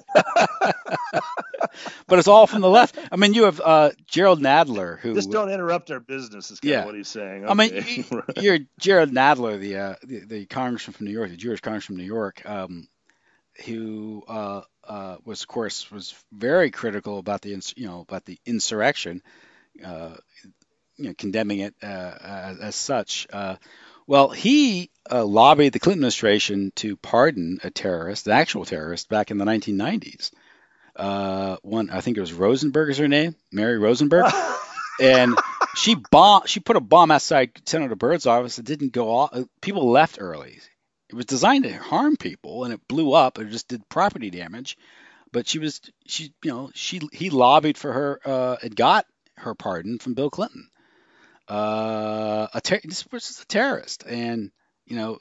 But it's all from the left. I mean, you have uh, Gerald Nadler, who Just don't interrupt our business. Is kind Yeah. of what he's saying. I mean, Okay. y- you're Gerald Nadler, the, uh, the the congressman from New York, the Jewish congressman from New York, um, who uh, uh, was, of course, was very critical about the ins- you know about the insurrection, uh, you know, condemning it uh, as, as such. Uh, Well, he uh, lobbied the Clinton administration to pardon a terrorist, an actual terrorist, back in the nineteen nineties. Uh, one, I think it was Rosenberg is her name, Mary Rosenberg, and she bomb, she put a bomb outside Senator Byrd's office. It didn't go off. People left early. It was designed to harm people, and it blew up. It just did property damage. But she was, she, you know, she he lobbied for her uh, and got her pardon from Bill Clinton. Uh, a ter- this was a terrorist, and you know,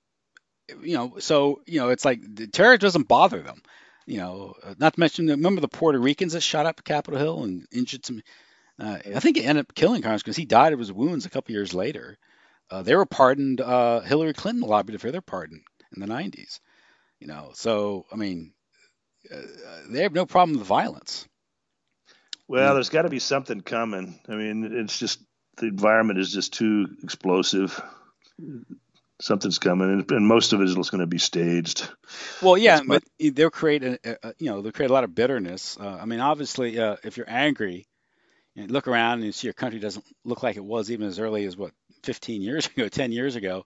you know, so you know, it's like the terror doesn't bother them. You know, uh, not to mention, remember the Puerto Ricans that shot up Capitol Hill and injured some. Uh, I think it ended up killing Congress because he died of his wounds a couple years later. Uh, they were pardoned. Uh, Hillary Clinton lobbied for their pardon in the nineties. You know, so I mean, uh, they have no problem with violence. Well, there's got to be something coming. I mean, it's just the environment is just too explosive. Something's coming, and, and most of it is going to be staged. Well, yeah, but they'll create a, a you know they'll create a lot of bitterness. Uh, I mean, obviously, uh, if you're angry, you know, look around and you see your country doesn't look like it was even as early as what fifteen years ago, ten years ago.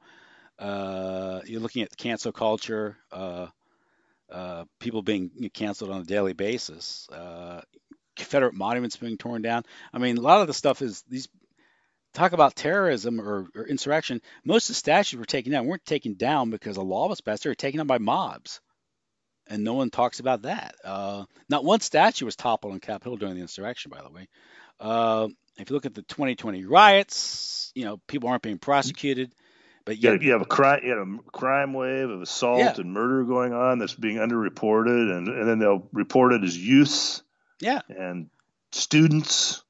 Uh, you're looking at cancel culture, uh, uh, people being canceled on a daily basis, uh, Confederate monuments being torn down. I mean, a lot of the stuff is these. Talk about terrorism or, or insurrection. Most of the statues were taken down. weren't taken down because a law was passed. They were taken down by mobs, and no one talks about that. Uh, not one statue was toppled on Capitol Hill during the insurrection, by the way. Uh, if you look at the twenty twenty riots, you know people aren't being prosecuted, but yet you have a crime, you have a crime wave of assault yeah. and murder going on that's being underreported, and and then they'll report it as youths, yeah, and students.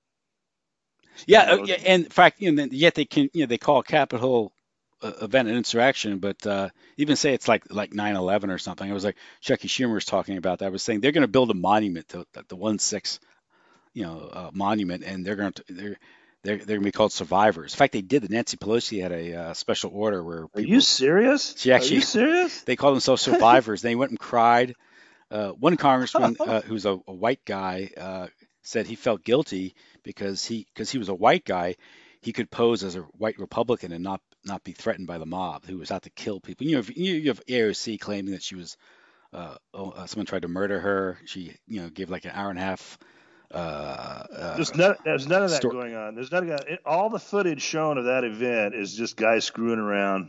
Yeah, uh, and in fact, you know, yet they can, you know, they call a Capitol uh, event an insurrection, but uh, even say it's like like nine eleven or something. It was like Chucky Schumer was talking about that. I was saying they're going to build a monument to the one six, you know, uh, monument, and they're going to they're they're they're going to be called survivors. In fact, they did. The Nancy Pelosi had a uh, special order where people, are you serious? She actually, are you serious? They called themselves survivors. They went and cried. Uh, one congressman uh, who's a, a white guy uh, said he felt guilty because he because he was a white guy, he could pose as a white Republican and not not be threatened by the mob who was out to kill people. You know, if, you, you have A O C claiming that she was uh, oh, uh, someone tried to murder her. She you know gave like an hour and a half. Uh, uh, there's none. There's none of that story. going on. There's none of that. It, all the footage shown of that event is just guys screwing around.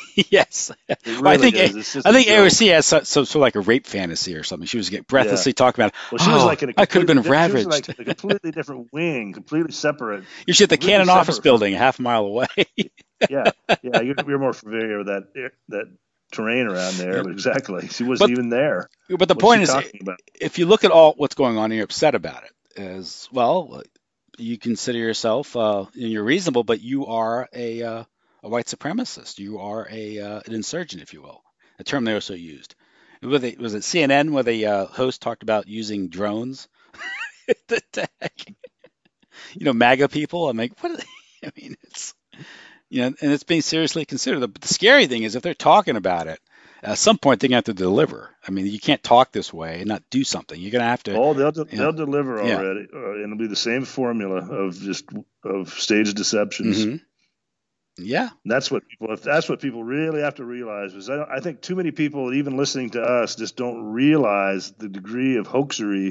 Yes, really well, I think is. I think A O C has so, so, so like a rape fantasy or something. She was getting breathlessly yeah. talking about. Well, she oh, was like in a I could have been ravaged. She was like a completely different wing, completely separate. You should at the Cannon office building, a half a mile away. yeah, yeah, you're, you're more familiar with that that terrain around there. Yeah. But exactly, she wasn't but, even there. But the What's point is, about? if you look at all what's going on, and you're upset about it. As well, you consider yourself, uh, you're reasonable, but you are a uh, a white supremacist. You are a uh, an insurgent, if you will. A term they also used. Was it, was it C N N where the uh, host talked about using drones to attack, you know, MAGA people? I'm like, what? Are they? I mean, it's you know, and it's being seriously considered. But the scary thing is, if they're talking about it, at some point they're going to have to deliver. I mean, you can't talk this way and not do something. You're going to have to. Oh, they'll de- they'll know, deliver already, yeah. uh, and it'll be the same formula of just of stage deceptions. Mm-hmm. Yeah, and that's what people. If that's what people really have to realize, is I, don't, I think too many people, even listening to us, just don't realize the degree of hoaxery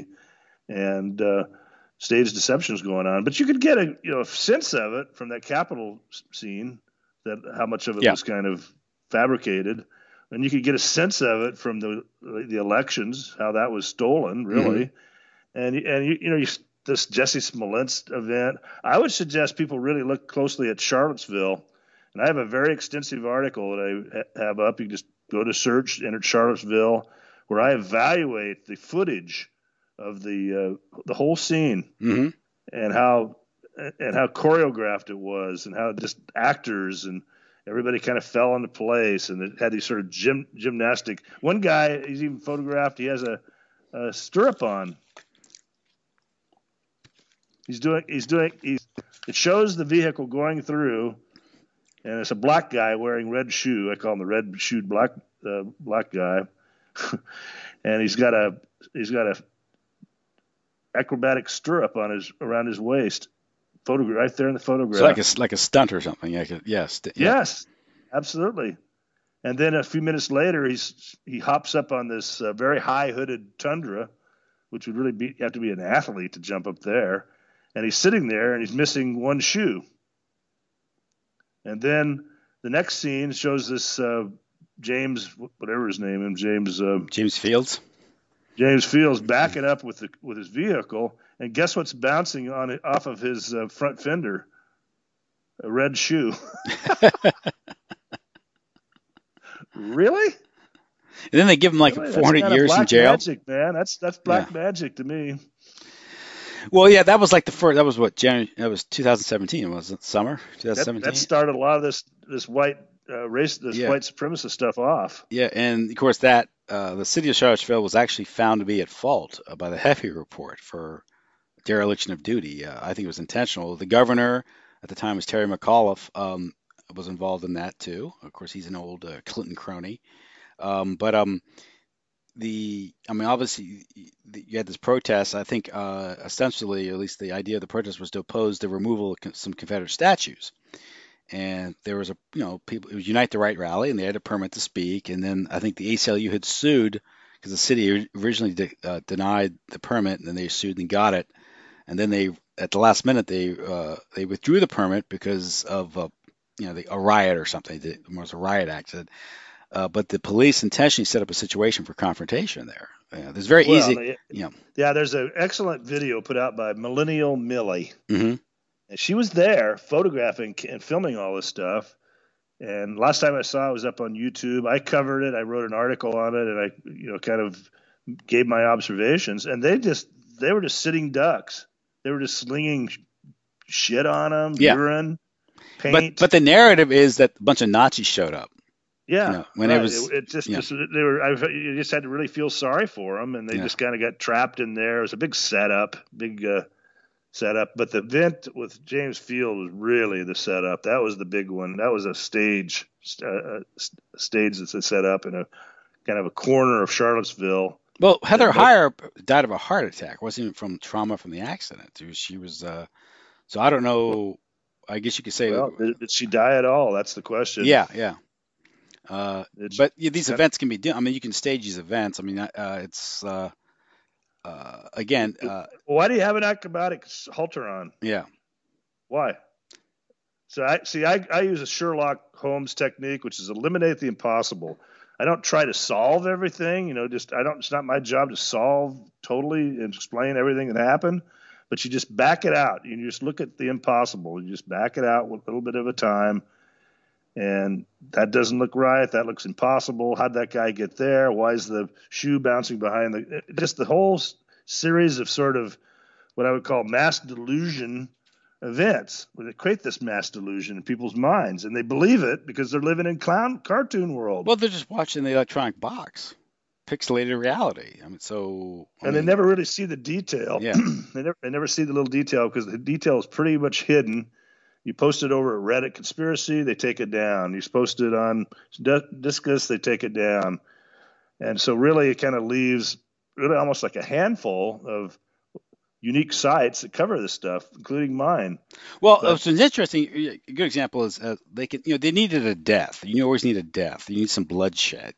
and uh, stage deceptions going on. But you could get a you know a sense of it from that Capitol scene, that how much of it yeah. was kind of fabricated. And you could get a sense of it from the the elections, how that was stolen, really. Mm-hmm. And and you, you know you, this Jesse Smolensk event. I would suggest people really look closely at Charlottesville. And I have a very extensive article that I have up. You can just go to search, enter Charlottesville, where I evaluate the footage of the uh, the whole scene mm-hmm. and how and how choreographed it was, and how just actors and everybody kind of fell into place, and it had these sort of gym, gymnastic. One guy, he's even photographed. He has a, a stirrup on. He's doing. He's doing. He's. It shows the vehicle going through, and it's a black guy wearing red shoe. I call him the red shoed black uh, black guy, and he's got a he's got a acrobatic stirrup on his around his waist. Photograph right there in the photograph. So like a like a stunt or something. Like a, yes. Yeah. Yes. Absolutely. And then a few minutes later, he's he hops up on this uh, very high hooded Tundra, which would really be you have to be an athlete to jump up there. And he's sitting there and he's missing one shoe. And then the next scene shows this uh, James, whatever his name is, James uh, James Fields. James Fields backing up with the with his vehicle, and guess what's bouncing on it off of his uh, front fender? A red shoe. Really? And then they give him like really? four hundred That's years black in jail. Magic, man. That's that's black Yeah. magic to me. Well, yeah, that was like the first. That was what January. That was two thousand seventeen. Was it summer? That, twenty seventeen. that started a lot of this this white uh, race, this Yeah. white supremacist stuff off. Yeah, and of course that uh, the city of Charlottesville was actually found to be at fault uh, by the Heffy report for dereliction of duty. Uh, I think it was intentional. The governor at the time was Terry McAuliffe. Um, was involved in that too. Of course, he's an old uh, Clinton crony. Um, but um, the I mean, obviously, you had this protest. I think uh, ostensibly, at least the idea of the protest was to oppose the removal of some Confederate statues. And there was a, you know, people, it was Unite the Right rally, and they had a permit to speak. And then I think the A C L U had sued because the city originally de- uh, denied the permit, and then they sued and got it. And then they, at the last minute, they uh, they withdrew the permit because of, uh, you know, the, a riot or something. It was a riot act. Uh, but the police intentionally set up a situation for confrontation there. Uh, there's very Well, easy, they- you know. Yeah, there's an excellent video put out by Millennial Millie. hmm And she was there photographing and filming all this stuff. And last time I saw it was up on YouTube. I covered it. I wrote an article on it, and I, you know, kind of gave my observations. And they just, they were just sitting ducks. They were just slinging sh- shit on them, Yeah. urine, But paint. but the narrative is that a bunch of Nazis showed up. yeah, you know, when it right. was- it, it just, yeah. just they were. I, you just had to really feel sorry for them, and they Yeah. just kind of got trapped in there. It was a big setup, big. Uh, setup. But the event with James Field was really the setup. That was the big one. That was a stage, uh, a stage that's set up in a kind of a corner of Charlottesville. Well, Heather Yeah, but- Heyer died of a heart attack. It wasn't even from trauma from the accident. She was, she was uh, so I don't know. I guess you could say, Well, did, did she die at all? That's the question. yeah, yeah. Uh, Did she- but yeah, these yeah. events can be done. I mean, you can stage these events. I mean, uh, it's uh, uh, again, uh, Why do you have an acrobatic halter on? yeah. Why? So I see. I, I use a Sherlock Holmes technique, which is eliminate the impossible. I don't try to solve everything. You know, just I don't. It's not my job to solve totally and explain everything that happened. But you just back it out. You just look at the impossible. You just back it out with a little bit of a time. And that doesn't look right. That looks impossible. How'd that guy get there? Why is the shoe bouncing behind the? Just the whole s- series of sort of what I would call mass delusion events, where they create this mass delusion in people's minds, and they believe it because they're living in clown cartoon world. Well, they're just watching the electronic box, pixelated reality. I mean, so I and they mean, never really see the detail. Yeah. they never they never see the little detail because the detail is pretty much hidden. You post it over at Reddit Conspiracy, they take it down. You post it on D- Discus, they take it down. And so really it kind of leaves really almost like a handful of unique sites that cover this stuff, including mine. Well, But- what's interesting, a good example is uh, they could, you know, they needed a death. You always need a death. You need some bloodshed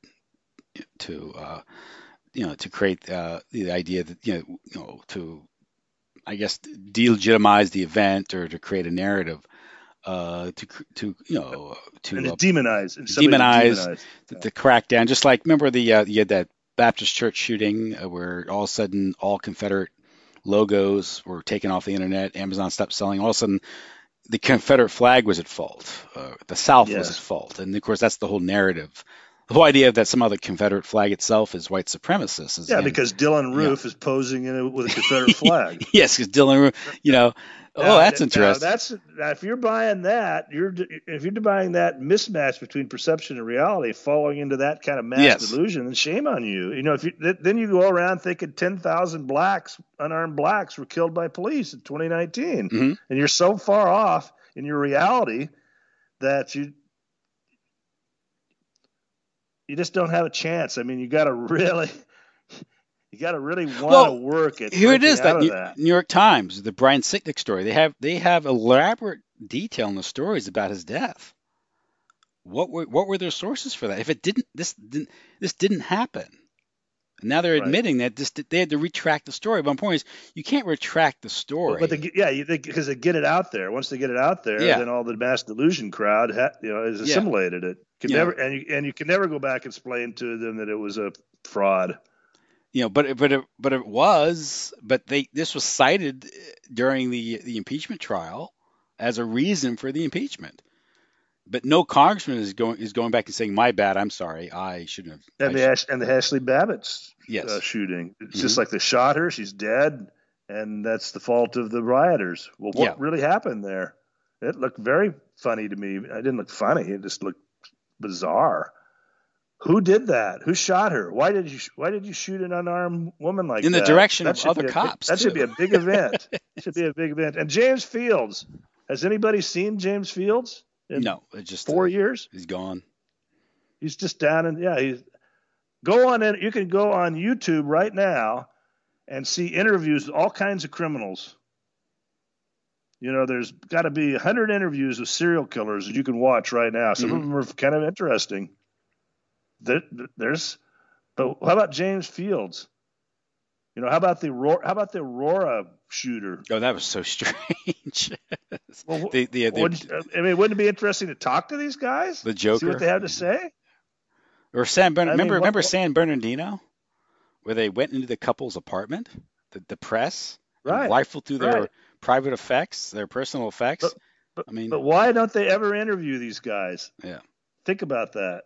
to, uh, you know, to create uh, the idea that, you know, you know, to, I guess, delegitimize the event or to create a narrative, uh, to, cr- to, you know, to And uh, it's demonized. And somebody demonize demonized. the, the crackdown. Just like, remember the uh, you had that Baptist church shooting uh, where all of a sudden all Confederate logos were taken off the internet. Amazon stopped selling. All of a sudden, the Confederate flag was at fault. Uh, the South was Yes. at fault, and of course, that's the whole narrative. The whole idea that some other Confederate flag itself is white supremacist. Is, Yeah, again- because Dylan Roof is posing in a, with a Confederate flag. yes, because Dylan, you know, oh, Now- that's now interesting. that's now, if you're buying that, you're if you're buying that mismatch between perception and reality, falling into that kind of mass Yes. delusion, then shame on you. You know, if you th- then you go around thinking ten thousand blacks, unarmed blacks, were killed by police in twenty nineteen, Mhm. and you're so far off in your reality that you you just don't have a chance. I mean, you got to really. You got to really want to Well, work at Here it breaking is, out that of New, that. New York Times, the Brian Sicknick story. They have they have elaborate detail in the stories about his death. what were what were their sources for that? If it didn't, this didn't this didn't happen. And now they're Right. admitting that this they had to retract the story. But my point is, you can't retract the Well, story. but they, yeah, you- they, because they get it out there. Once they get it out there, Yeah. then all the mass delusion crowd, ha, you know, has Yeah. assimilated it. Can Yeah. never, and you, and you can never go back and explain to them that it was a fraud. You know, but it- but it, but it was, but they this was cited during the the impeachment trial as a reason for the impeachment. But no congressman is going is going back and saying, "My bad, I'm sorry, I shouldn't have." And I the should-" Ash, and the Ashley Babbitt's Yes. uh, shooting. It's Mhm. just like they shot her. She's dead, and that's the fault of the rioters. Well, what Yeah. really happened there? It looked very funny to me. It didn't look funny. It just looked bizarre. Who did that? Who shot her? Why did you sh- Why did you shoot an unarmed woman like In the that? direction That of should other be a- cops, That should too. be a big event. Should be a big event. And James Fields. Has anybody seen James Fields in No, it just four uh, years? He's gone. He's just down in yeah. He's go on in. You can go on YouTube right now and see interviews with all kinds of criminals. You know, there's got to be a hundred interviews with serial killers that you can watch right now. Some of Mhm. them are kind of interesting. There, there's, but how about James Fields? You know, how about the Ro- how about the Aurora shooter? Oh, that was so strange. Well, the the the, wouldn't- I mean, wouldn't it be interesting to talk to these guys? the See Joker. what they have to say. Or San Bern- I mean, remember what- remember what- San Bernardino, where they went into the couple's apartment, the, the press, and Right. rifled through their Right. private effects, their personal effects. But- But, I mean, but why don't they ever interview these guys? yeah. Think about that.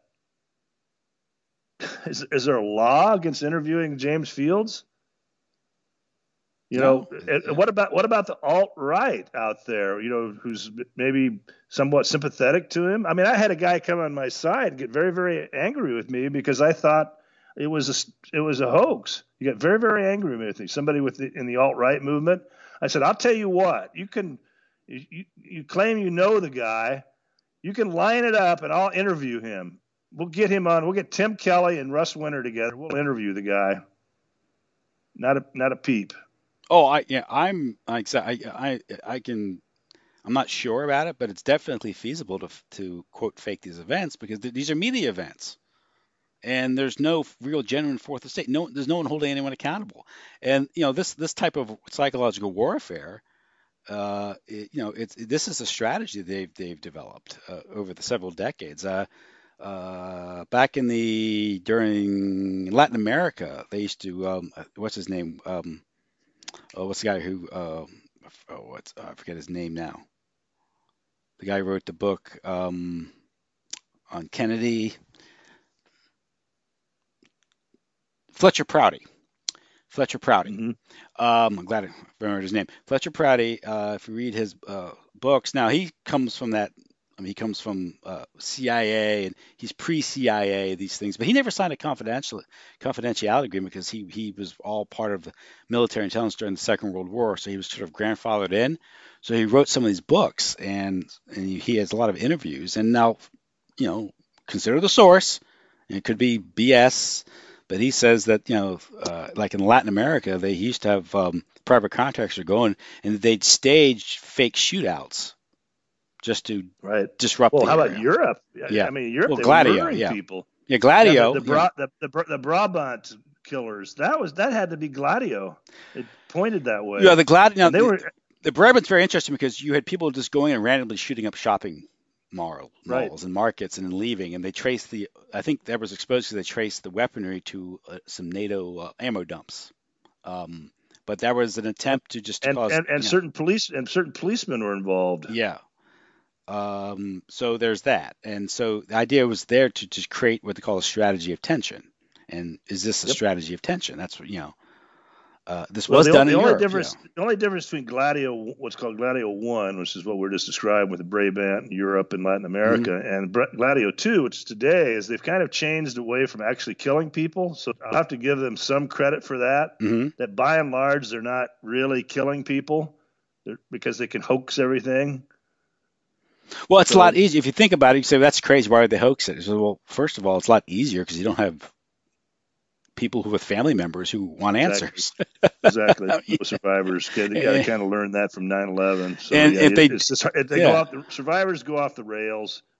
Is, is there a law against interviewing James Fields? You No. know, and- and what about what about the alt right out there? You know, who's maybe somewhat sympathetic to him. I mean, I had a guy come on my side and get very very angry with me because I thought it was a it was a hoax. He got very very angry with me. Somebody with the, in the alt right movement. I said, I'll tell you what. You can you, you you claim you know the guy. You can line it up and I'll interview him. We'll get him on. We'll get Tim Kelly and Russ Winter together. We'll interview the guy. Not a not a peep. Oh, I yeah, I'm I I I I can. I'm not sure about it, but it's definitely feasible to to quote fake these events because th- these are media events, and there's no real genuine fourth estate. No, there's no one holding anyone accountable, and you know this this type of psychological warfare. Uh, it, you know, it's this is a strategy they've they've developed uh, over the several decades. Uh, uh, back in the during Latin America, they used to um, what's his name? Um, oh, what's the guy who? Uh, oh, what's I forget his name now. The guy who wrote the book um, on Kennedy. Fletcher Prouty. Fletcher Prouty. Mm-hmm. Um, I'm glad I remembered his name. Fletcher Prouty. Uh, if you read his uh, books, now he comes from that. I mean, he comes from uh, C I A, and he's pre-C I A. These things, but he never signed a confidential confidentiality agreement because he he was all part of the military intelligence during the Second World War, so he was sort of grandfathered in. So he wrote some of these books, and and he has a lot of interviews. And now, you know, consider the source. And it could be B S. But he says that, you know, uh, like in Latin America, they used to have um, private contractors going and they'd stage fake shootouts just to Right. disrupt Well, the how area. about Europe? Yeah. I mean, Europe. Well, they Gladio, were murdering yeah. people. Yeah, Gladio. Yeah, the, the, you Bra- know, the, the the Brabant killers. That was that had to be Gladio. It pointed that way. yeah, the Gladio. Now, And they the, were the Brabant's very interesting because you had people just going and randomly shooting up shopping mall, Right. malls and markets and then leaving. And they traced the, I think that was exposed because they traced the weaponry to uh, some NATO uh, ammo dumps. Um, but that was an attempt to just to and cause. and, and you know, certain police and certain policemen were involved. Yeah. Um, so there's that. And so the idea was there to just create what they call a strategy of tension. And is this a Yep. strategy of tension? That's what, you know, uh, this Well, was the, done the in only Europe. difference, yeah. the only difference between Gladio, what's called Gladio One, which is what we're just describing with the Brabant in Europe and Latin America, Mm-hmm. and Bra- Gladio Two, which is today, is they've kind of changed away from actually killing people. So I'll have to give them some credit for that. hmm That by and large, they're not really killing people they're, because they can hoax everything. Well, it's So- a lot easier. If you think about it, you say, well, that's crazy. Why would they hoax it? So, well, first of all, it's a lot easier because you don't have people who with family members who want answers. Exactly. Yeah. No survivors. You got to kind of learn that from nine eleven. So, And yeah, if they- it's just, they yeah. go off the, survivors go off the rails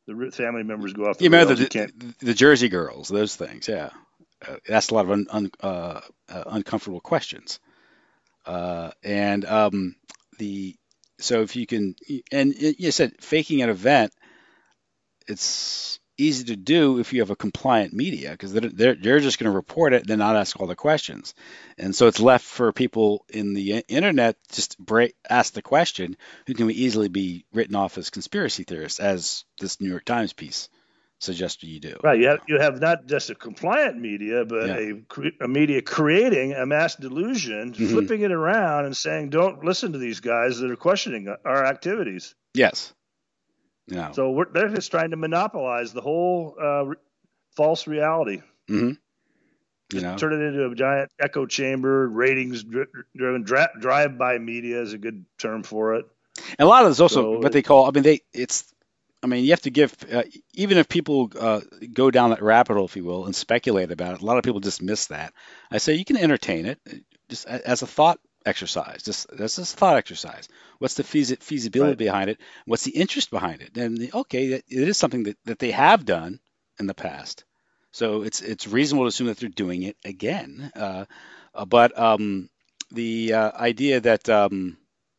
the family members go off the You remember rails. the, You can't. the, the Jersey Girls, those things, yeah. Uh, that's a lot of un, un, uh, uh, uncomfortable questions. Uh, and um, the so if you can, and you said faking an event, it's easy to do if you have a compliant media because they're, they're they're just going to report it and then not ask all the questions, and so it's left for people in the internet just break, ask the question who can easily be written off as conspiracy theorists, as this New York Times piece suggested you do. Right. You have you have not just a compliant media, but Yeah. a cre- a media creating a mass delusion, Mhm. flipping it around and saying, "Don't listen to these guys that are questioning our activities." Yes. No. So we're, they're just trying to monopolize the whole uh, re- false reality. Mm-hmm. You Just know. turn it into a giant echo chamber, ratings dri- driven, dra- drive-by media is a good term for it. And a lot of it's also So what they call. I mean, they it's. I mean, you have to give, uh, even if people uh, go down that rabbit hole, if you will, and speculate about it, a lot of people dismiss that. I say you can entertain it just a- as a thought exercise. Just that's just a thought exercise. What's the feasi- feasibility Right. behind it? What's the interest behind it? And the- okay, it it is something that, that they have done in the past, so it's it's reasonable to assume that they're doing it again. Uh, uh, but um, the uh, idea that um,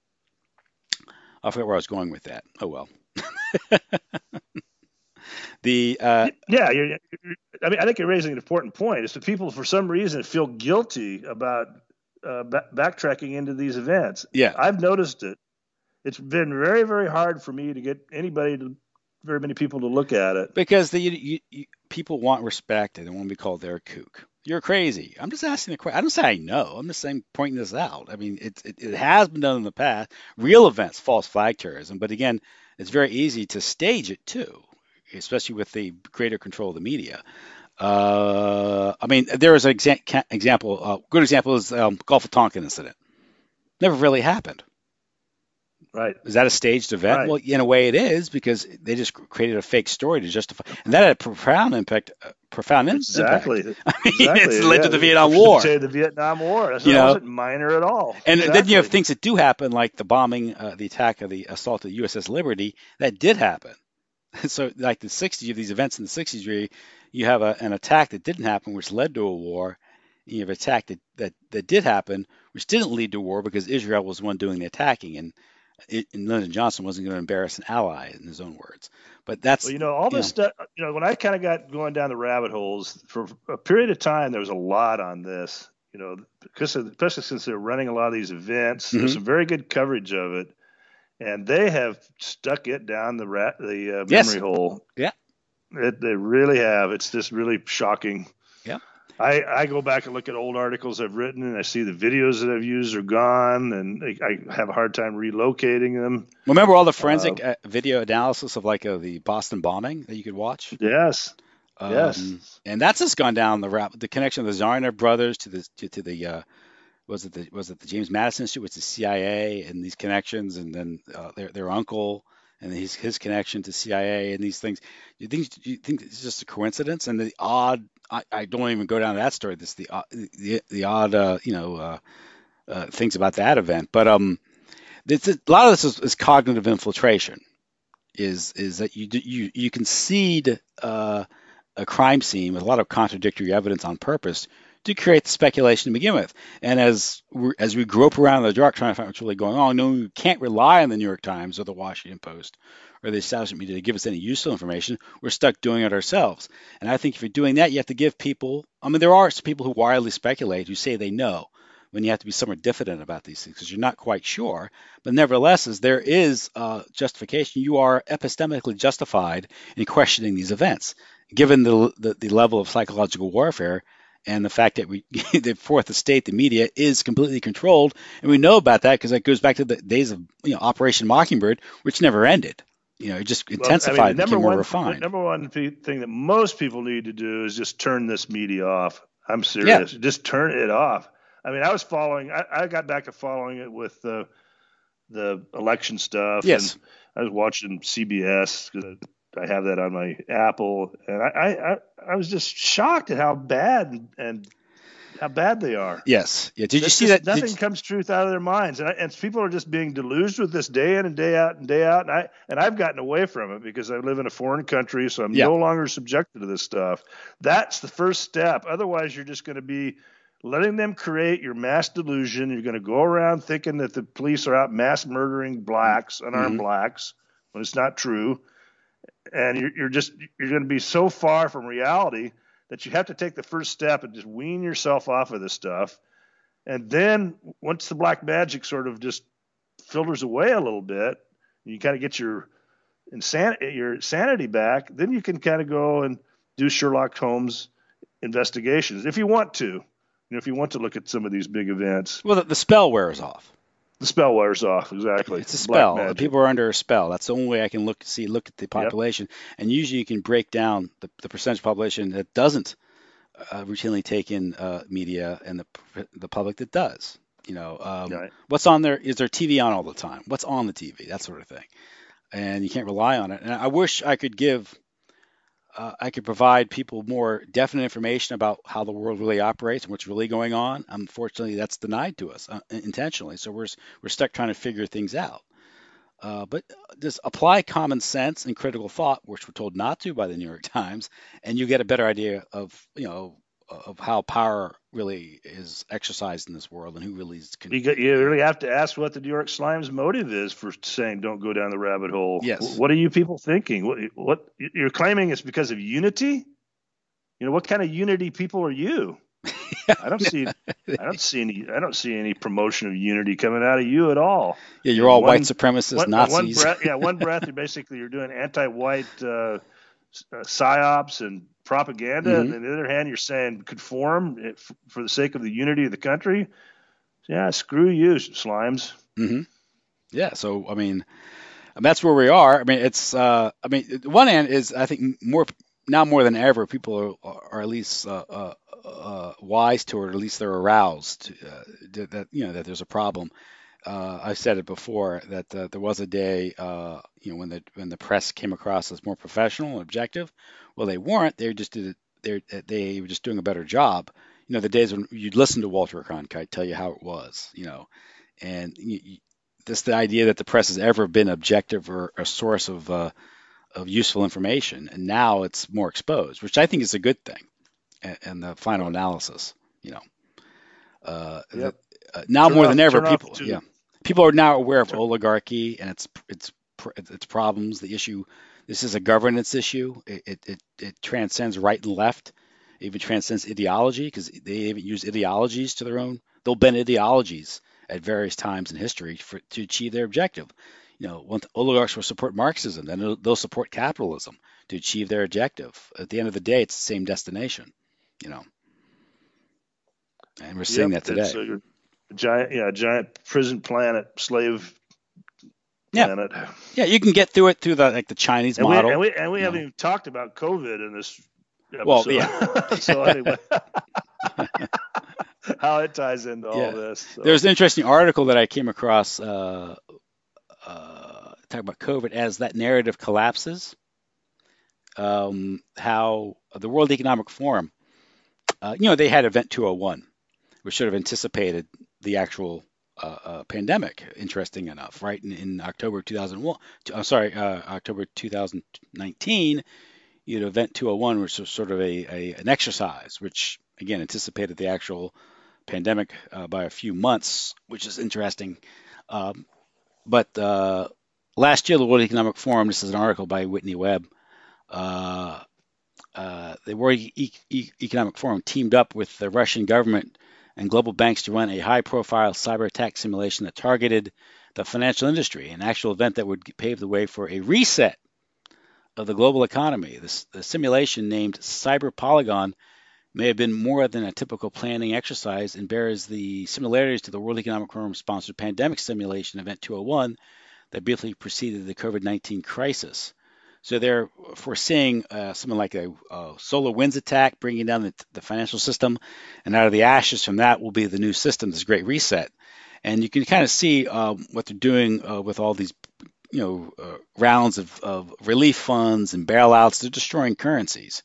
I forget where I was going with that. Oh well. The uh, yeah, you're, you're, I mean, I think you're raising an important point. Is that people, for some reason, feel guilty about uh, ba- backtracking into these events. Yeah. I've noticed it. It's been very, very hard for me to get anybody to, very many people to look at it. because the you, you, people want respect and they want to be called their kook. You're crazy. I'm just asking the question. I don't say I know. I'm just saying pointing this out. I mean, it, it it has been done in the past. Real events, false flag terrorism, but again, it's very easy to stage it too, especially with the greater control of the media. Uh, I mean, there is an exa- ca- example. A uh, good example is um, Gulf of Tonkin incident. Never really happened. Right. Is that a staged event? Right. Well, in a way, it is because they just created a fake story to justify, and that had a profound impact. Uh, profound in- Exactly. impact. I mean, Exactly. it's led yeah. to the Vietnam You War. Say the Vietnam War. That's You that know? wasn't minor at all. And exactly. then you have things that do happen, like the bombing, uh, the attack of the assault of the U S S Liberty. That did happen. So, like the sixties, you have these events in the sixties where you have a, an attack that didn't happen, which led to a war. You have an attack that, that, that did happen, which didn't lead to war because Israel was the one doing the attacking, and, it, and Lyndon Johnson wasn't going to embarrass an ally, in his own words. But that's Well, you know, all this know, stuff, you know, when I kind of got going down the rabbit holes for a period of time, there was a lot on this, you know, because of, especially since they're running a lot of these events, Mhm. there's some very good coverage of it. And they have stuck it down the rat, the uh, memory Yes. hole. Yeah. It, they really have. It's just really shocking. Yeah. I, I go back and look at old articles I've written, and I see the videos that I've used are gone, and I, I have a hard time relocating them. Remember all the forensic uh, video analysis of like uh, the Boston bombing that you could watch? Yes. Um, Yes. And that's just gone down the route. The connection of the Zarna brothers to the to, to the uh, was it the was it the James Madison Institute, which is the C I A, and these connections, and then uh, their their uncle and his his connection to C I A and these things. You think you think it's just a coincidence? And the odd, I, I don't even go down to that story. This the odd- the the odd uh, you know uh, uh, things about that event, but um, this, a lot of this is, is cognitive infiltration. Is is that you you you concede uh, a crime scene with a lot of contradictory evidence on purpose to create the speculation to begin with. And as we as we grope around in the dark trying to find what's really going on, knowing we can't rely on the New York Times or the Washington Post or the establishment media to give us any useful information, we're stuck doing it ourselves. And I think if you're doing that, you have to give people, I mean, there are some people who wildly speculate, who say they know, when you have to be somewhat diffident about these things because you're not quite sure. But nevertheless, as there is uh, justification, you are epistemically justified in questioning these events, given the, the, the level of psychological warfare and the fact that we, the fourth estate, the media, is completely controlled, and we know about that because that goes back to the days of you know Operation Mockingbird, which never ended. You know, it just intensified, well, I mean, the became number more one, refined. The number one thing that most people need to do is just turn this media off. I'm serious. Yeah. Just turn it off. I mean, I was following. I, I got back to following it with the the election stuff. Yes. And I was watching C B S because I have that on my Apple, and I, I, I was just shocked at how bad and how bad they are. Yes. Yeah. Did you It's see just, that? nothing Did, comes truth out of their minds, and, I, and people are just being deluged with this day in and day out and day out. And I and I've gotten away from it because I live in a foreign country, so I'm Yeah. no longer subjected to this stuff. That's the first step. Otherwise, you're just going to be letting them create your mass delusion. You're going to go around thinking that the police are out mass murdering blacks, unarmed Mhm. blacks, when it's not true. And you're, you're just you're going to be so far from reality that you have to take the first step and just wean yourself off of this stuff. And then once the black magic sort of just filters away a little bit, you kind of get your insanity, your sanity back, then you can kind of go and do Sherlock Holmes investigations if you want to. You know, if you want to look at some of these big events, well, the, the spell wears off. the spell wears off. Exactly. It's a Black spell. magic. People are under a spell. That's the only way I can look see look at the population. And usually you can break down the, the percentage of population that doesn't uh, routinely take in uh, media and the the public that does. You know, um, Right. what's on there? Is there T V on all the time? What's on the T V? That sort of thing. And you can't rely on it. And I wish I could give, uh, I could provide people more definite information about how the world really operates and what's really going on. Unfortunately, that's denied to us uh, intentionally. So we're we're stuck trying to figure things out. Uh, but just apply common sense and critical thought, which we're told not to by the New York Times, and you get a better idea of you know of how power really is exercised in this world and who really is. Con- You, get, you really have to ask what the New York Slime's motive is for saying don't go down the rabbit hole. Yes. What are you people thinking? What, what you're claiming is because of unity? You know, what kind of unity people are you? I don't see. I don't see any. I don't see any promotion of unity coming out of you at all. Yeah, you're all One- white supremacists, One, Nazis. one breath, yeah, one breath. You're basically you're doing anti-white uh, s- uh, psyops and propaganda, Mhm. and on the other hand, you're saying conform it f- for the sake of the unity of the country. Yeah, screw you, slimes. hmm Yeah. So I mean, that's where we are. I mean, it's. Uh, I mean, one hand is I think more now more than ever, people are, are at least uh, uh, uh, wise to it, or at least they're aroused uh, that that, you know that there's a problem. Uh, I've said it before that uh, there was a day, uh, you know, when the when the press came across as more professional and objective. Well, they weren't. They just did it. They they were just doing a better job. You know, the days when you'd listen to Walter Cronkite tell you how it was. You know, and you, you, this the idea that the press has ever been objective or a source of uh, of useful information, and now it's more exposed, which I think is a good thing. And, and the final analysis, you know, uh, Yep. that, uh, now Turn more off- than ever, turn off people, to- yeah, people are now aware of oligarchy and its its its problems. The issue, this is a governance issue. It it it, it transcends right and left. It even transcends ideology because they even use ideologies to their own. They'll bend ideologies at various times in history for to achieve their objective. You know, once oligarchs will support Marxism, then they'll, they'll support capitalism to achieve their objective. At the end of the day, it's the same destination. You know, and we're seeing Yep, that today. it's a giant, yeah, giant prison planet, slave Yeah. planet. Yeah, you can get through it through the like the Chinese And we, model. and we, and we you haven't know. even talked about COVID in this episode. Well, yeah. So anyway, how it ties into all Yeah. this. So. There's an interesting article that I came across uh, uh, talking about COVID as that narrative collapses. Um, how the World Economic Forum, uh, you know, they had Event two oh one, which should have anticipated the actual uh, uh, pandemic. Interesting enough, right? In, in October two thousand one, I'm sorry, uh, October two thousand nineteen, you know, Event two oh one, which was sort of a, a an exercise, which again anticipated the actual pandemic uh, by a few months, which is interesting. Um, but uh, last year, the World Economic Forum, this is an article by Whitney Webb, uh, uh, the World e- e- Economic Forum teamed up with the Russian government and global banks to run a high-profile cyber attack simulation that targeted the financial industry, an actual event that would pave the way for a reset of the global economy. This, the simulation, named Cyber Polygon, may have been more than a typical planning exercise and bears the similarities to the World Economic Forum-sponsored pandemic simulation Event two oh one that briefly preceded the COVID nineteen crisis. So they're foreseeing uh, something like a, a solar winds attack, bringing down the, the financial system, and out of the ashes from that will be the new system, this great reset. And you can kind of see um, what they're doing uh, with all these, you know, uh, rounds of, of relief funds and bailouts. They're destroying currencies.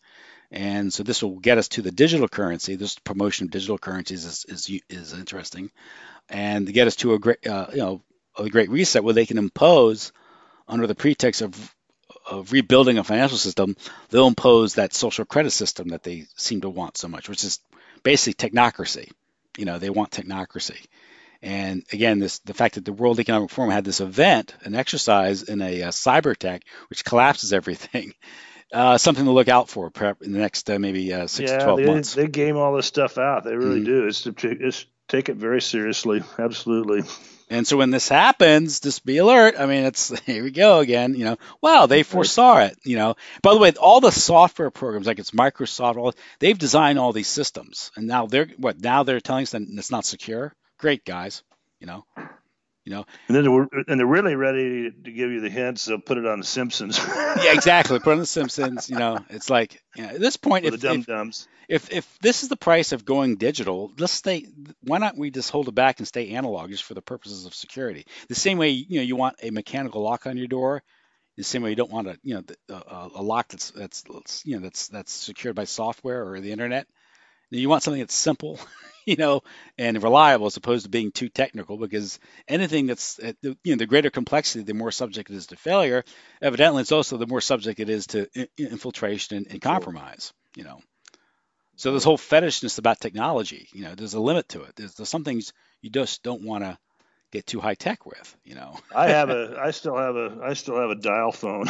And so this will get us to the digital currency. This promotion of digital currencies is is, is interesting, and to get us to a great, uh, you know, a great reset where they can impose, under the pretext of of rebuilding a financial system, they'll impose that social credit system that they seem to want so much, which is basically technocracy. You know, they want technocracy. And again, this the fact that the World Economic Forum had this event, an exercise in a, a cyber attack, which collapses everything, uh, something to look out for in the next uh, maybe uh, six yeah, to twelve they, months. They game all this stuff out. They really mm-hmm. do. It's to it's take it very seriously. Absolutely. And so when this happens, just be alert. I mean, it's here we go again. You know, wow, they foresaw it. You know, by the way, all the software programs, like it's Microsoft, all they've designed all these systems, and now they're what? Now they're telling us that it's not secure. Great, guys. You know, you know. And then we're, and they're really ready to give you the hints. They'll put it on The Simpsons. Yeah, exactly. Put it on The Simpsons. You know, it's like you know, at this point, if if, the dum if dums. If if this is the price of going digital, let's stay. Why not we just hold it back and stay analog just for the purposes of security? The same way you know you want a mechanical lock on your door, the same way you don't want a you know a, a lock that's that's you know that's that's secured by software or the internet. You want something that's simple, you know, and reliable as opposed to being too technical. Because anything that's you know the greater complexity, the more subject it is to failure. Evidently, it's also the more subject it is to infiltration and, and compromise. You know. So this whole fetishness about technology, you know, there's a limit to it. There's, there's some things you just don't want to get too high tech with, you know. I have a, I still have a, I still have a dial phone.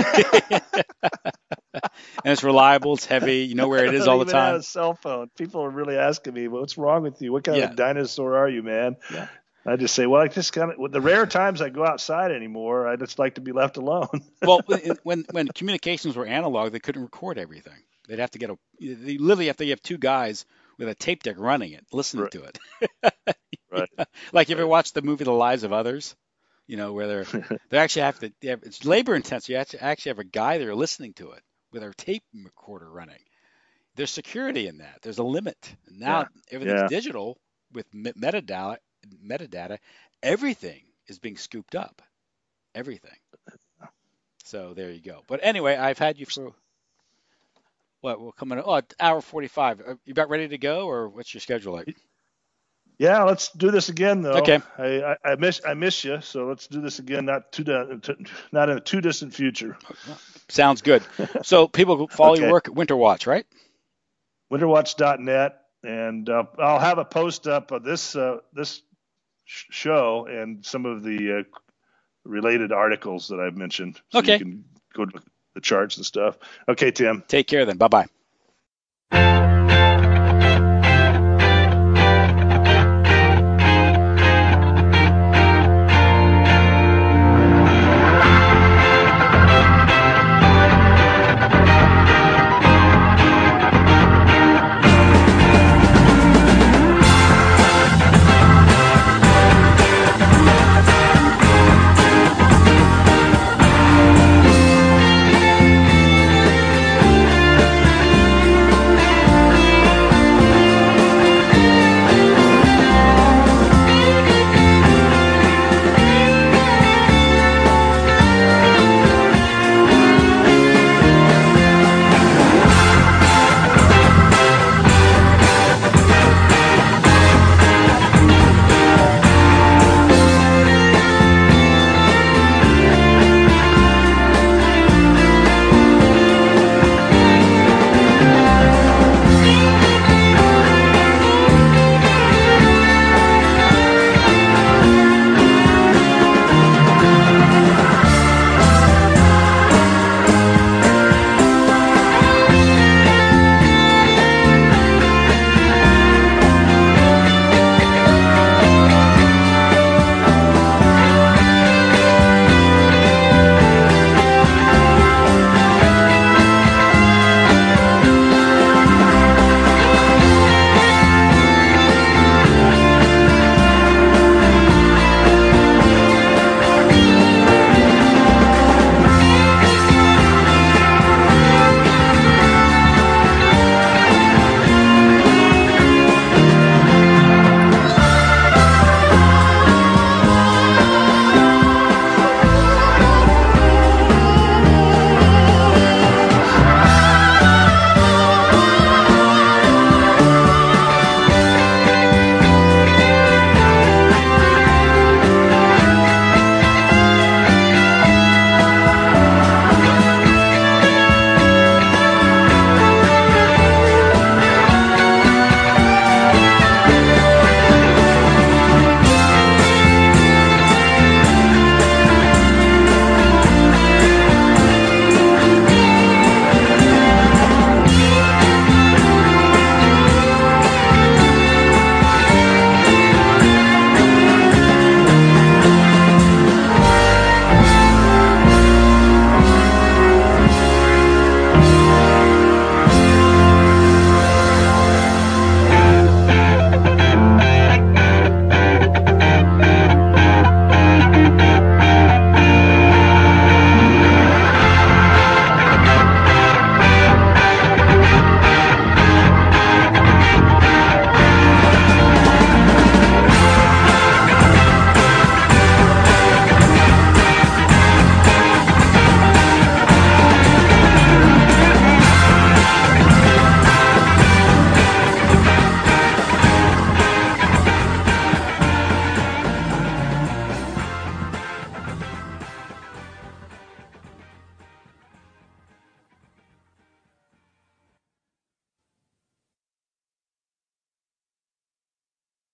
And it's reliable. It's heavy. You know where it is all the time. I have a cell phone. People are really asking me, "What's wrong with you? What kind yeah. of dinosaur are you, man?" Yeah. I just say, well, I just kind of, with the rare times I go outside anymore, I just like to be left alone. Well, when when communications were analog, they couldn't record everything. They'd have to get a. They literally have to have two guys with a tape deck running it, listening right. to it. Right. Like you ever watched the movie The Lives of Others? You know, where they're they actually have to. They have, it's labor intensive. You have to actually have a guy there listening to it with a tape recorder running. There's security in that. There's a limit. Now yeah. everything's yeah. digital with metadata. Metadata. Everything is being scooped up. Everything. So there you go. But anyway, I've had you for. What, we're coming, oh, hour forty-five. Are you about ready to go, or what's your schedule like? Yeah, let's do this again, though. Okay. I, I, I miss I miss you, so let's do this again, not too not in a too distant future. Sounds good. So people follow okay. your work at Winterwatch, right? Winterwatch dot net, and uh, I'll have a post up of this uh, this sh- show and some of the uh, related articles that I've mentioned. So okay. You can go to the charts and stuff. Okay, Tim. Take care then. Bye-bye.